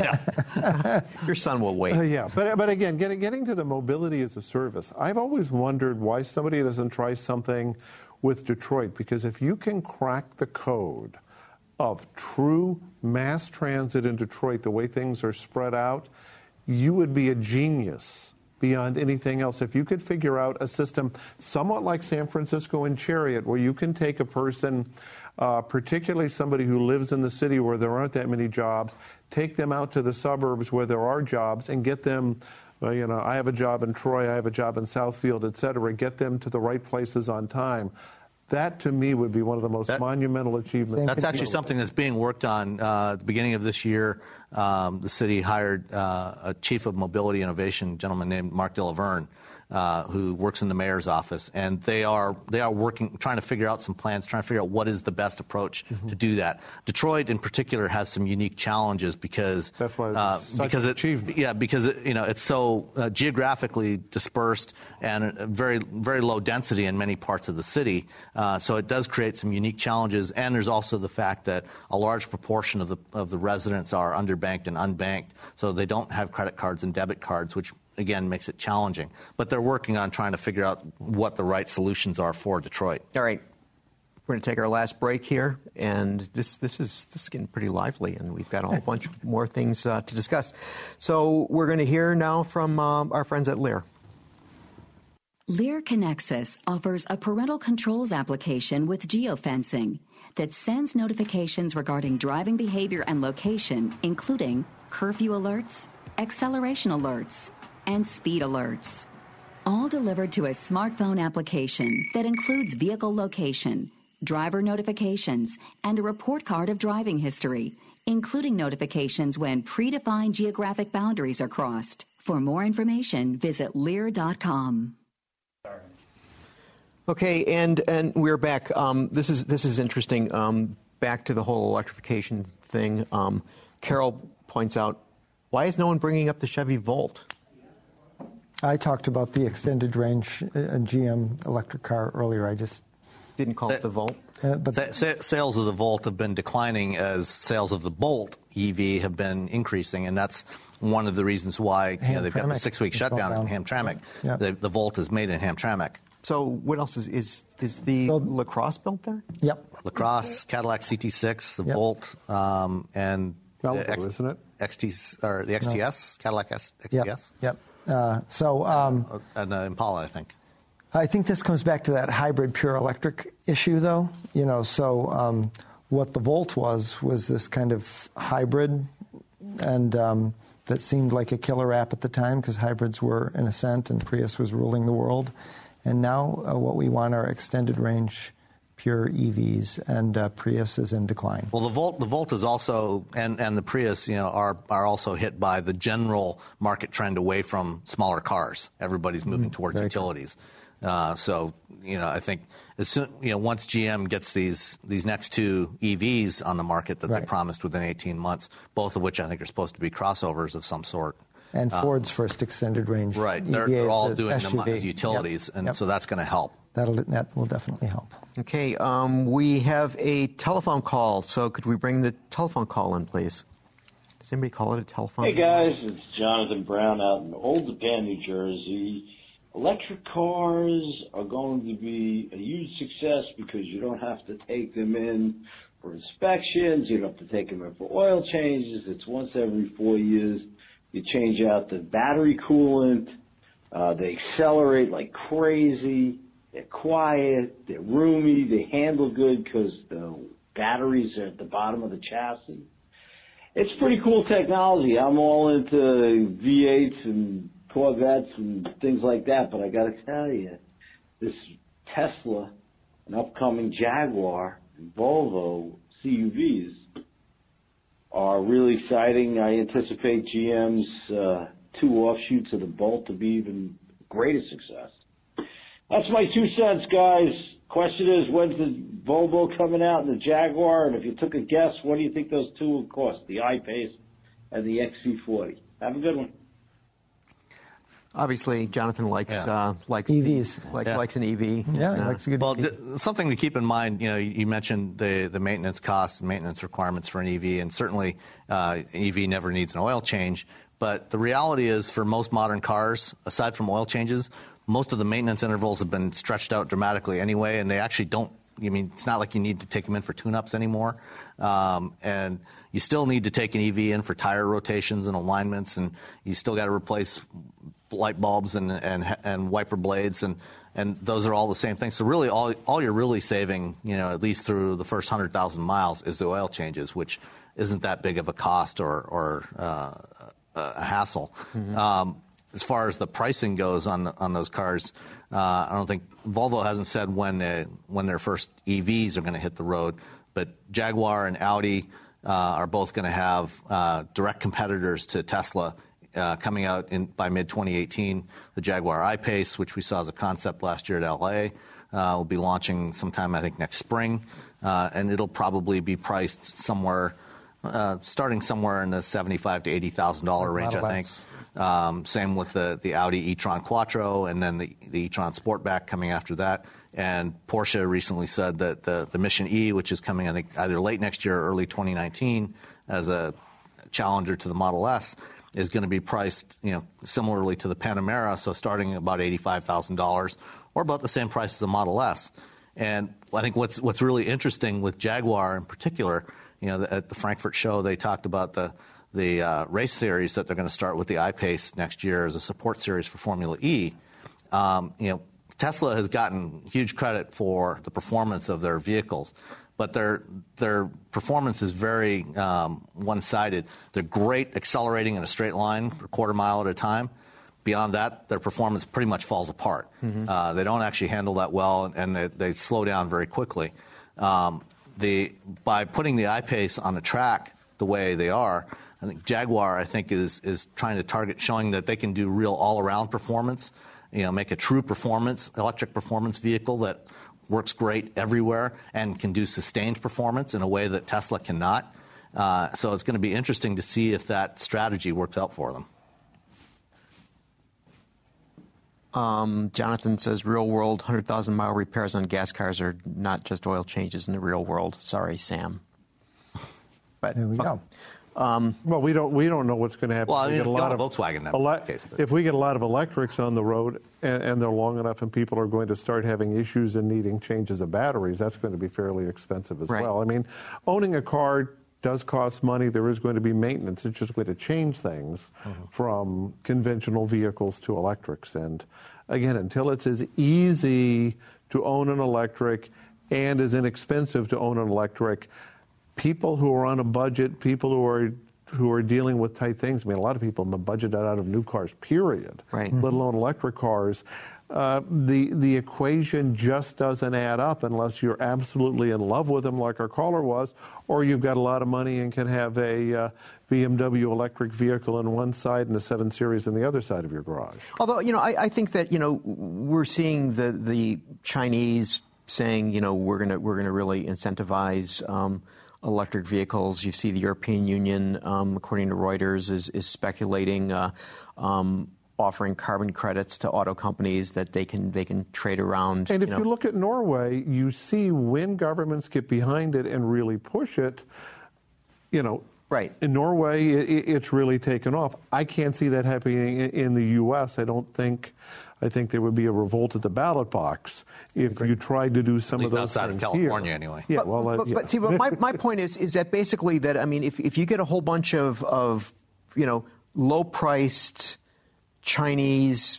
Speaker 3: Your son will wait.
Speaker 6: But again, getting to the mobility as a service, I've always wondered why somebody doesn't try something with Detroit, because if you can crack the code of true mass transit in Detroit, the way things are spread out, you would be a genius beyond anything else. If you could figure out a system somewhat like San Francisco and Chariot, where you can take a person, particularly somebody who lives in the city where there aren't that many jobs, take them out to the suburbs where there are jobs and get them, I have a job in Troy, I have a job in Southfield, et cetera, get them to the right places on time. That, to me, would be one of the most monumental achievements.
Speaker 5: That's actually something that's being worked on. At the beginning of this year, the city hired a chief of mobility innovation, a gentleman named Mark Delaverne, who works in the mayor's office, and they are working, trying to figure out some plans, trying to figure out what is the best approach to do that. Detroit, in particular, has some unique challenges because
Speaker 6: that's why it's such an achievement.
Speaker 5: Yeah, because it's so geographically dispersed and very very low density in many parts of the city. So it does create some unique challenges, and there's also the fact that a large proportion of the residents are underbanked and unbanked, so they don't have credit cards and debit cards, which again makes it challenging. But they're working on trying to figure out what the right solutions are for Detroit.
Speaker 3: All right. We're going to take our last break here, and this is getting pretty lively, and we've got a whole bunch more things to discuss. So we're going to hear now from our friends at Lear.
Speaker 9: Lear Connexus offers a parental controls application with geofencing that sends notifications regarding driving behavior and location, including curfew alerts, acceleration alerts, and speed alerts, all delivered to a smartphone application that includes vehicle location, driver notifications, and a report card of driving history, including notifications when predefined geographic boundaries are crossed. For more information, visit Lear.com.
Speaker 3: Okay, and we're back. This is interesting. Back to the whole electrification thing. Carol points out, why is no one bringing up the Chevy Volt?
Speaker 7: I talked about the extended range GM electric car earlier. I just
Speaker 3: didn't call it the Volt.
Speaker 5: But sales of the Volt have been declining as sales of the Bolt EV have been increasing, and that's one of the reasons why they've got the 6-week shutdown at Hamtramck.
Speaker 7: Yeah.
Speaker 5: The Volt is made in Hamtramck.
Speaker 3: So what else is the LaCrosse built there?
Speaker 7: Yep.
Speaker 5: LaCrosse, Cadillac CT6, the Volt, and
Speaker 6: Malibu, isn't it?
Speaker 5: The XTS, Cadillac XTS.
Speaker 7: Yep.
Speaker 5: And Impala, I think.
Speaker 7: I think this comes back to that hybrid pure electric issue, though. What the Volt was this kind of hybrid, and that seemed like a killer app at the time because hybrids were in ascent and Prius was ruling the world. And now what we want are extended range pure EVs, and Prius is in decline.
Speaker 5: Well, the Volt is also, and the Prius, are also hit by the general market trend away from smaller cars. Everybody's moving towards utilities. I think once GM gets these next two EVs on the market that they promised within 18 months, both of which I think are supposed to be crossovers of some sort.
Speaker 7: And Ford's first extended range.
Speaker 5: Right. They're all doing them as utilities, so that's going to help.
Speaker 7: That will definitely help.
Speaker 3: Okay. We have a telephone call, so could we bring the telephone call in, please? Does anybody call it a telephone?
Speaker 10: Hey, guys. It's Jonathan Brown out in Old Japan, New Jersey. Electric cars are going to be a huge success because you don't have to take them in for inspections. You don't have to take them in for oil changes. It's once every 4 years. You change out the battery coolant. They accelerate like crazy. They're quiet. They're roomy. They handle good because the batteries are at the bottom of the chassis. It's pretty cool technology. I'm all into V8s and Corvettes and things like that, but I got to tell you, this Tesla, an upcoming Jaguar, and Volvo CUVs are really exciting. I anticipate GM's two offshoots of the Bolt to be even greater success. That's my 2 cents, guys. Question is, when's the Volvo coming out and the Jaguar? And if you took a guess, what do you think those two will cost? The I-Pace and the XC40. Have a good one.
Speaker 3: Obviously, Jonathan likes
Speaker 7: EVs.
Speaker 3: Likes an EV.
Speaker 7: Yeah, he likes a good EV.
Speaker 5: Something to keep in mind, you mentioned the maintenance costs and maintenance requirements for an EV, and certainly an EV never needs an oil change. But the reality is, for most modern cars, aside from oil changes, most of the maintenance intervals have been stretched out dramatically anyway, and they actually don't. I mean, it's not like you need to take them in for tune-ups anymore. And you still need to take an EV in for tire rotations and alignments, and you still got to replace light bulbs and wiper blades, and those are all the same things. So really, all you're really saving, at least through the first 100,000 miles, is the oil changes, which isn't that big of a cost or a hassle. Mm-hmm. As far as the pricing goes on those cars, I don't think Volvo hasn't said when their first EVs are going to hit the road, but Jaguar and Audi are both going to have direct competitors to Tesla coming out by mid-2018. The Jaguar I-Pace, which we saw as a concept last year at LA, will be launching sometime, I think, next spring, and it'll probably be priced somewhere, starting somewhere in the $75,000 to $80,000 range, I think. Same with the Audi e-tron Quattro, and then the e-tron Sportback coming after that. And Porsche recently said that the Mission E, which is coming, I think, either late next year or early 2019 as a challenger to the Model S, is going to be priced, similarly to the Panamera, so starting at about $85,000 or about the same price as the Model S. And I think what's really interesting with Jaguar in particular, at the Frankfurt show, they talked about the race series that they're going to start with the I-Pace next year as a support series for Formula E. Tesla has gotten huge credit for the performance of their vehicles, but their performance is very one-sided. They're great accelerating in a straight line for a quarter mile at a time. Beyond that, their performance pretty much falls apart. Mm-hmm. They don't actually handle that well, and they slow down very quickly. By putting the I-Pace on the track the way they are, I think Jaguar, is trying to target showing that they can do real all-around performance, make a true electric performance vehicle that works great everywhere and can do sustained performance in a way that Tesla cannot. So it's going to be interesting to see if that strategy works out for them.
Speaker 3: Jonathan says real-world 100,000-mile repairs on gas cars are not just oil changes in the real world. Sorry, Sam. But
Speaker 7: there we go.
Speaker 6: Well, we don't know what's going to happen.
Speaker 5: Well, if we get a Volkswagen case,
Speaker 6: if we get a lot of electrics on the road and they're long enough and people are going to start having issues and needing changes of batteries, that's going to be fairly expensive as well. I mean, owning a car does cost money. There is going to be maintenance. It's just going to change things from conventional vehicles to electrics. And again, until it's as easy to own an electric and as inexpensive to own an electric, people who are on a budget, people who are dealing with tight things. I mean, a lot of people budget out of new cars, period.
Speaker 3: Right.
Speaker 6: Let alone electric cars. The equation just doesn't add up unless you're absolutely in love with them, like our caller was, or you've got a lot of money and can have a BMW electric vehicle on one side and a 7 Series on the other side of your garage.
Speaker 3: Although, I think that we're seeing the Chinese saying, we're gonna really incentivize electric vehicles. You see the European Union, according to Reuters, is speculating offering carbon credits to auto companies that they can trade around.
Speaker 6: And if you look at Norway, you see when governments get behind it and really push it,
Speaker 3: Right.
Speaker 6: In Norway, it's really taken off. I can't see that happening in the U.S. I think there would be a revolt at the ballot box if you tried to do some of those
Speaker 5: outside
Speaker 6: things
Speaker 5: of California,
Speaker 6: here.
Speaker 5: anyway.
Speaker 6: Yeah,
Speaker 3: but my point is that basically that, I mean, if you get a whole bunch of low-priced Chinese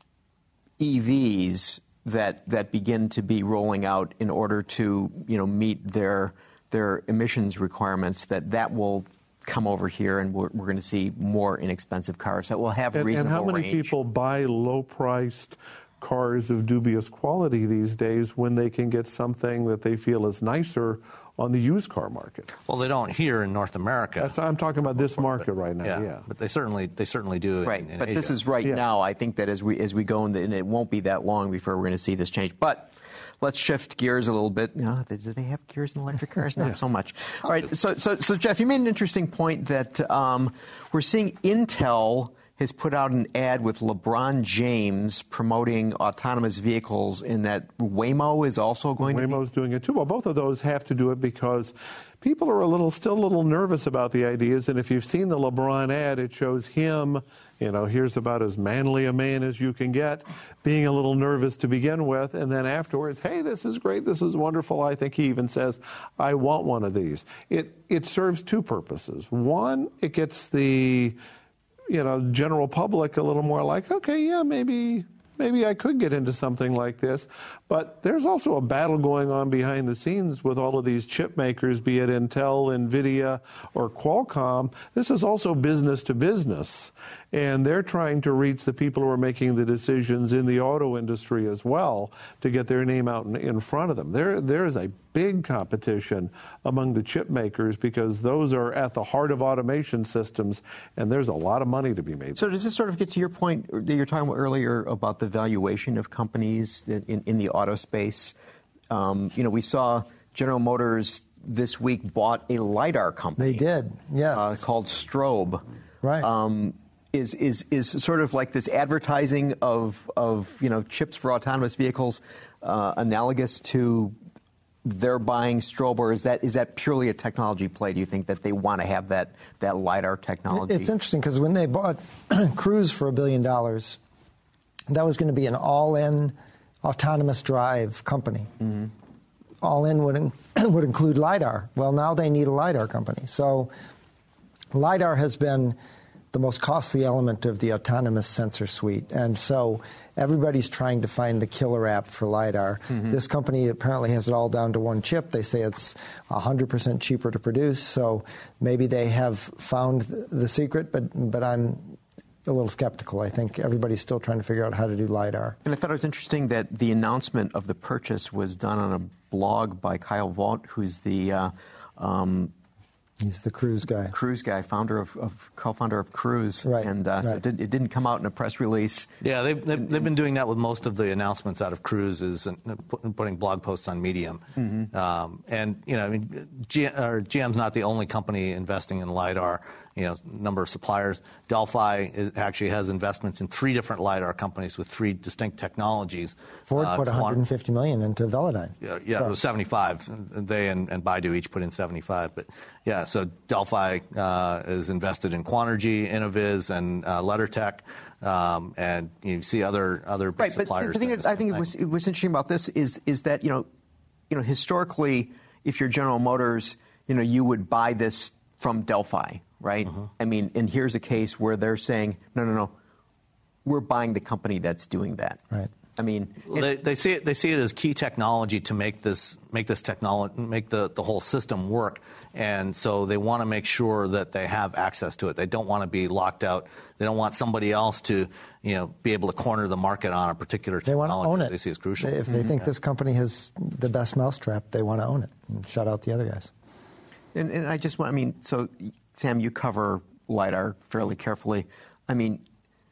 Speaker 3: EVs that begin to be rolling out in order to meet their emissions requirements, that will come over here, and we're going to see more inexpensive cars that will have reasonable range.
Speaker 6: And how many people buy low-priced cars of dubious quality these days when they can get something that they feel is nicer on the used car market?
Speaker 5: Well, they don't here in North America.
Speaker 6: I'm talking about this market right now. Yeah.
Speaker 5: But they certainly do.
Speaker 3: Right.
Speaker 5: In
Speaker 3: but
Speaker 5: Asia.
Speaker 3: This is right now. I think that as we go, and it won't be that long before we're going to see this change. But let's shift gears a little bit. Do they have gears in electric cars? Not so much. All right. So Jeff, you made an interesting point that we're seeing Intel has put out an ad with LeBron James promoting autonomous vehicles, in that Waymo is also going to be...
Speaker 6: Waymo's doing it too. Well, both of those have to do it because people are still a little nervous about the ideas. And if you've seen the LeBron ad, it shows him, here's about as manly a man as you can get, being a little nervous to begin with. And then afterwards, hey, this is great, this is wonderful. I think he even says, I want one of these. It serves two purposes. One, it gets the general public a little more like, okay, yeah, maybe I could get into something like this. But there's also a battle going on behind the scenes with all of these chip makers, be it Intel, NVIDIA, or Qualcomm. This is also business to business. And they're trying to reach the people who are making the decisions in the auto industry as well to get their name out in front of them. There is a big competition among the chip makers because those are at the heart of automation systems, and there's a lot of money to be made.
Speaker 3: So does this sort of get to your point that you're talking about earlier about the valuation of companies in the auto space? We saw General Motors this week bought a LiDAR company.
Speaker 7: They did, yes.
Speaker 3: Called Strobe.
Speaker 7: Right.
Speaker 3: Is sort of like this advertising of chips for autonomous vehicles analogous to their buying Strobe, or is that purely a technology play? Do you think that they want to have that LiDAR technology?
Speaker 7: It's interesting because when they bought Cruise for $1 billion, that was going to be an all-in autonomous drive company. Mm-hmm. All-in would include LiDAR. Well, now they need a LiDAR company. So LiDAR has been the most costly element of the autonomous sensor suite. And so everybody's trying to find the killer app for LiDAR. Mm-hmm. This company apparently has it all down to one chip. They say it's 100% cheaper to produce. So maybe they have found the secret, but I'm a little skeptical. I think everybody's still trying to figure out how to do LiDAR.
Speaker 3: And I thought it was interesting that the announcement of the purchase was done on a blog by Kyle Vogt, who's the...
Speaker 7: He's the Cruise guy.
Speaker 3: Cruise guy, co-founder of Cruise.
Speaker 7: Right.
Speaker 3: And so it didn't come out in a press release.
Speaker 5: Yeah, they've been doing that with most of the announcements out of Cruise, is putting blog posts on Medium. Mm-hmm. GM's not the only company investing in LiDAR. Number of suppliers. Delphi actually has investments in 3 different LiDAR companies with 3 distinct technologies.
Speaker 7: Ford put $150 million into Velodyne.
Speaker 5: Yeah, it was 75. They and Baidu each put in 75. But yeah, so Delphi is invested in Quanergy, Innoviz, and LeddarTech, and you see other big suppliers.
Speaker 3: But I think what's interesting about this is that historically, if you're General Motors, you would buy this from Delphi. Right? Uh-huh. I mean, and here's a case where they're saying, no, we're buying the company that's doing that.
Speaker 7: Right.
Speaker 3: I mean,
Speaker 5: they see it as key technology to make the whole system work, and so they want to make sure that they have access to it. They don't want to be locked out. They don't want somebody else to be able to corner the market on a particular technology.
Speaker 7: They want to own it.
Speaker 5: They see as crucial.
Speaker 7: If they think this company has the best mousetrap, they want to own it and shut out the other guys.
Speaker 3: And I just want, so Sam, you cover LiDAR fairly carefully. I mean,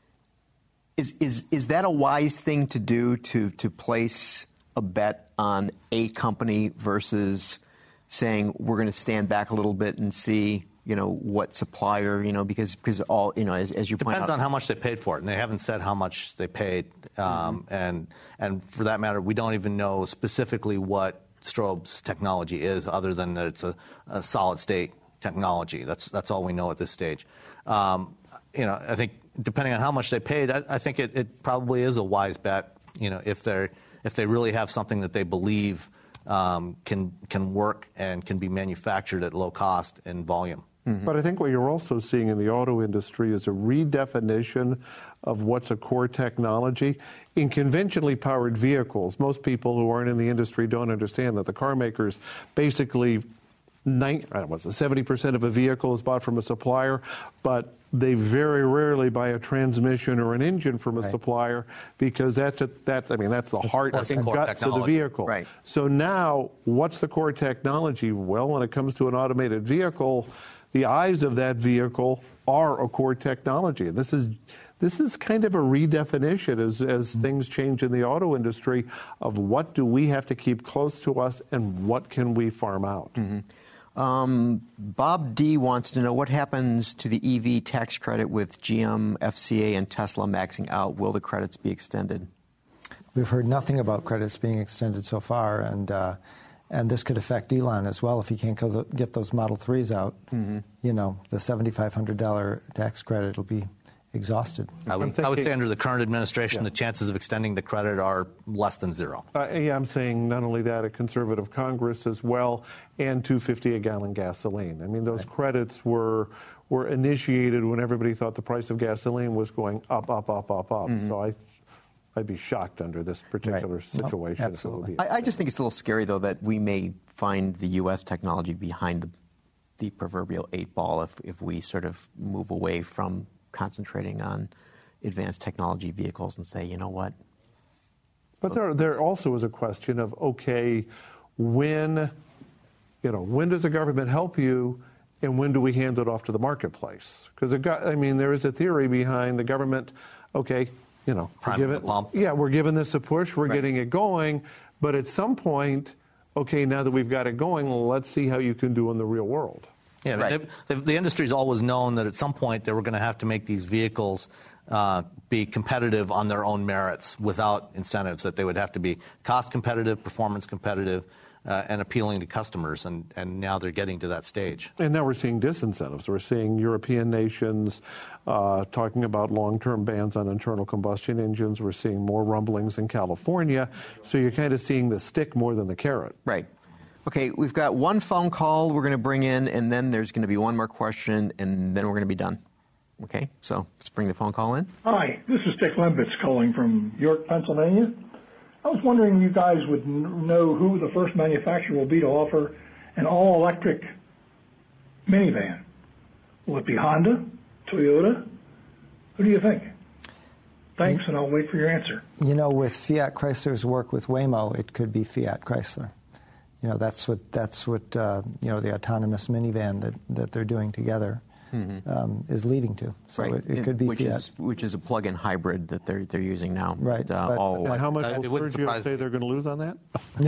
Speaker 3: is that a wise thing to do, to place a bet on a company versus saying we're going to stand back a little bit and see what supplier, because all, as you point out.
Speaker 5: Depends on how much they paid for it, and they haven't said how much they paid. And for that matter, we don't even know specifically what Strobe's technology is, other than that it's a solid state technology. That's all we know at this stage. I think depending on how much they paid, I think it probably is a wise bet. If they really have something that they believe can work and can be manufactured at low cost and volume.
Speaker 6: Mm-hmm. But I think what you're also seeing in the auto industry is a redefinition of what's a core technology. In conventionally powered vehicles, most people who aren't in the industry don't understand that the car makers basically 70% of a vehicle is bought from a supplier, but they very rarely buy a transmission or an engine from a supplier, because that's the heart and guts of the vehicle.
Speaker 3: Right.
Speaker 6: So now, what's the core technology? Well, when it comes to an automated vehicle, the eyes of that vehicle are a core technology. This is kind of a redefinition as things change in the auto industry of what do we have to keep close to us and what can we farm out.
Speaker 3: Mm-hmm. Bob D. wants to know what happens to the EV tax credit with GM, FCA, and Tesla maxing out. Will the credits be extended?
Speaker 7: We've heard nothing about credits being extended so far, and this could affect Elon as well if he can't get those Model 3s out. You know, the $7,500 tax credit will be exhausted.
Speaker 5: I would say under the current administration, the chances of extending the credit are less than zero.
Speaker 6: Yeah, I'm saying not only that, a conservative Congress as well, and $2.50 a gallon gasoline. I mean, those credits were initiated when everybody thought the price of gasoline was going up. So I'd be shocked under this particular situation.
Speaker 7: Absolutely.
Speaker 3: I just think it's a little scary, though, that we may find the U.S. technology behind the proverbial 8-ball if we sort of move away from concentrating on advanced technology vehicles and say, you know what?
Speaker 6: But there also is a question of, okay, when does the government help you, and when do we hand it off to the marketplace? Because there is a theory behind the government. Okay, we're giving this a push, we're getting it going, but at some point, okay, now that we've got it going, let's see how you can do in the real world.
Speaker 5: Yeah, the industry's always known that at some point they were going to have to make these vehicles be competitive on their own merits without incentives, that they would have to be cost competitive, performance competitive, and appealing to customers, and now they're getting to that stage.
Speaker 6: And now we're seeing disincentives. We're seeing European nations talking about long-term bans on internal combustion engines. We're seeing more rumblings in California. So you're kind of seeing the stick more than the carrot.
Speaker 3: Right. Okay, we've got one phone call we're going to bring in, and then there's going to be one more question, and then we're going to be done. Okay, so let's bring the phone call in.
Speaker 11: Hi, this is Dick Lembitz calling from York, Pennsylvania. I was wondering if you guys would know who the first manufacturer will be to offer an all-electric minivan. Will it be Honda, Toyota? Who do you think? Thanks, and I'll wait for your answer.
Speaker 7: You know, with Fiat Chrysler's work with Waymo, it could be Fiat Chrysler. You know, that's what the autonomous minivan that they're doing together is leading to. So it could be Fiat.
Speaker 3: Which is a plug-in hybrid that they're using now.
Speaker 7: Right.
Speaker 6: How much will Sergio say they're going to lose on that?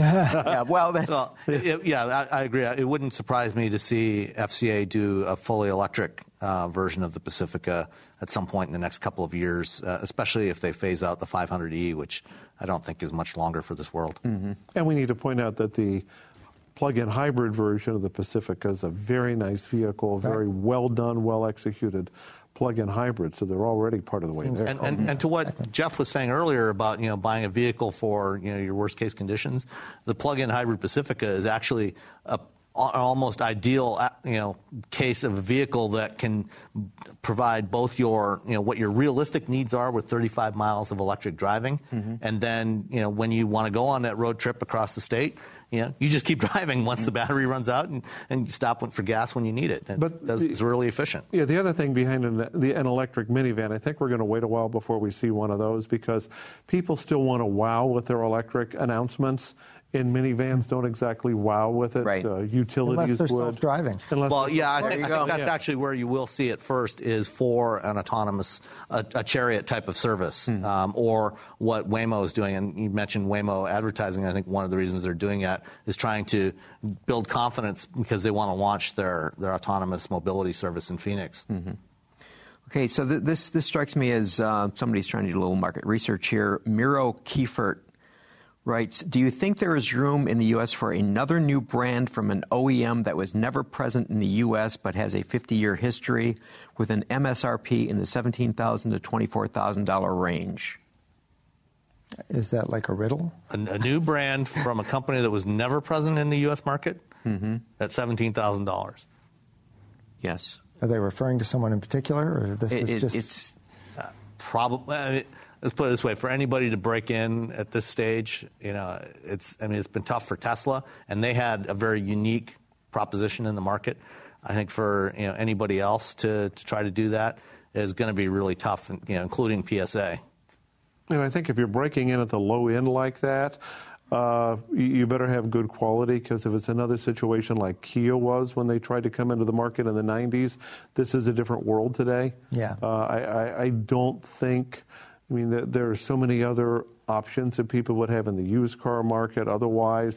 Speaker 5: I agree. It wouldn't surprise me to see FCA do a fully electric version of the Pacifica at some point in the next couple of years, especially if they phase out the 500E, which I don't think is much longer for this world.
Speaker 6: And we need to point out that the plug-in hybrid version of the Pacifica is a very nice vehicle, very well done, well executed plug-in hybrid. So they're already part of the way there.
Speaker 5: And to what Jeff was saying earlier about buying a vehicle for your worst case conditions, the plug-in hybrid Pacifica is actually an almost ideal case of a vehicle that can provide both your what your realistic needs are with 35 miles of electric driving, and then when you want to go on that road trip across the state, you just keep driving once the battery runs out, and you stop for gas when you need it. It's really efficient.
Speaker 6: Yeah, the other thing behind an electric minivan, I think we're going to wait a while before we see one of those, because people still want to wow with their electric announcements. And minivans don't exactly wow with it.
Speaker 3: Right.
Speaker 6: Utilities
Speaker 7: Unless they're
Speaker 6: would.
Speaker 7: self-driving.
Speaker 5: I think that's actually where you will see it first, is for an autonomous, a chariot type of service, or what Waymo is doing. And you mentioned Waymo advertising. I think one of the reasons they're doing that is trying to build confidence because they want to launch their autonomous mobility service in Phoenix.
Speaker 3: Okay, so this strikes me as somebody's trying to do a little market research here. Miro Kiefert writes, do you think there is room in the U.S. for another new brand from an OEM that was never present in the U.S. but has a 50-year history with an MSRP in the $17,000 to $24,000 range?
Speaker 7: Is that like a riddle?
Speaker 5: A new brand from a company that was never present in the U.S. market at $17,000.
Speaker 3: Yes.
Speaker 7: Are they referring to someone in particular, or this is just...
Speaker 5: It's probably... Let's put it this way: for anybody to break in at this stage, it's been tough for Tesla, and they had a very unique proposition in the market. I think for anybody else to try to do that is going to be really tough, including PSA.
Speaker 6: And I think if you're breaking in at the low end like that, you better have good quality, because if it's another situation like Kia was when they tried to come into the market in the 90s, this is a different world today.
Speaker 7: Yeah.
Speaker 6: I don't think... there are so many other options that people would have in the used car market. Otherwise,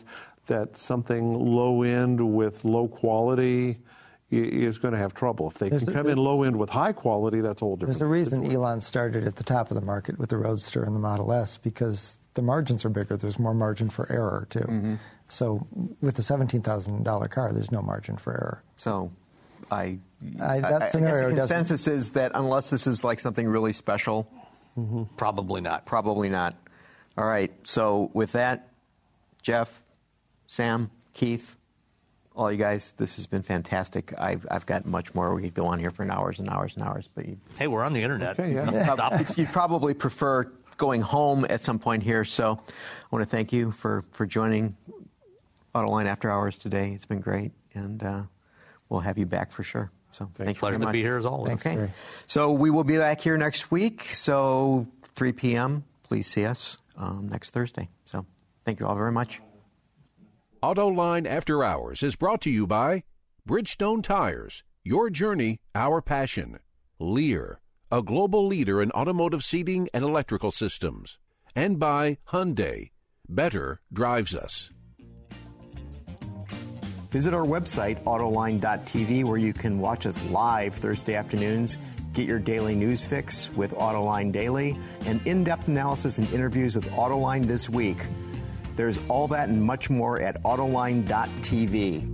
Speaker 6: that something low end with low quality is going to have trouble. If they can come in low end with high quality, that's a whole different.
Speaker 7: There's a reason Elon started at the top of the market with the Roadster and the Model S, because the margins are bigger. There's more margin for error, too.
Speaker 3: Mm-hmm.
Speaker 7: So with a $17,000 car, there's no margin for error.
Speaker 3: So
Speaker 7: that
Speaker 3: I
Speaker 7: scenario
Speaker 3: guess the consensus is that unless this is like something really special,
Speaker 5: Probably not.
Speaker 3: probably not. All right. So with that, Jeff, Sam, Keith, all you guys, this has been fantastic. I've got much more. We could go on here for hours and hours and hours. But
Speaker 5: Hey, we're on the internet.
Speaker 6: Okay, yeah.
Speaker 3: you'd probably prefer going home at some point here. So I want to thank you for joining Autoline After Hours today. It's been great, and we'll have you back for sure. So thank you
Speaker 5: Pleasure
Speaker 3: very
Speaker 5: to
Speaker 3: much.
Speaker 5: be here as always.
Speaker 7: Thanks,
Speaker 3: Okay.
Speaker 7: Gary.
Speaker 3: So we will be back here next week. So 3 p.m. Please see us next Thursday. So thank you all very much.
Speaker 4: Autoline After Hours is brought to you by Bridgestone Tires, your journey, our passion. Lear, a global leader in automotive seating and electrical systems. And by Hyundai, better drives us.
Speaker 3: Visit our website, Autoline.tv, where you can watch us live Thursday afternoons. Get your daily news fix with Autoline Daily and in-depth analysis and interviews with Autoline This Week. There's all that and much more at Autoline.tv.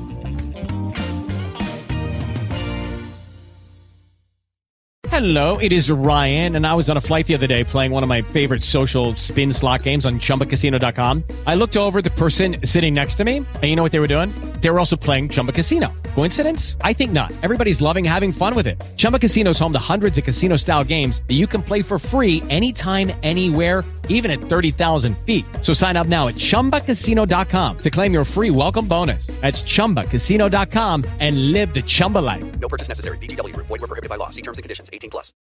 Speaker 1: Hello, it is Ryan, and I was on a flight the other day playing one of my favorite social spin slot games on ChumbaCasino.com. I looked over at the person sitting next to me, and you know what they were doing? They were also playing Chumba Casino. Coincidence? I think not. Everybody's loving having fun with it. Chumba Casino is home to hundreds of casino-style games that you can play for free anytime, anywhere, even at 30,000 feet. So sign up now at ChumbaCasino.com to claim your free welcome bonus. That's ChumbaCasino.com and live the Chumba life.
Speaker 2: No purchase necessary. VGW Group. Void where prohibited by law. See terms and conditions. 18+.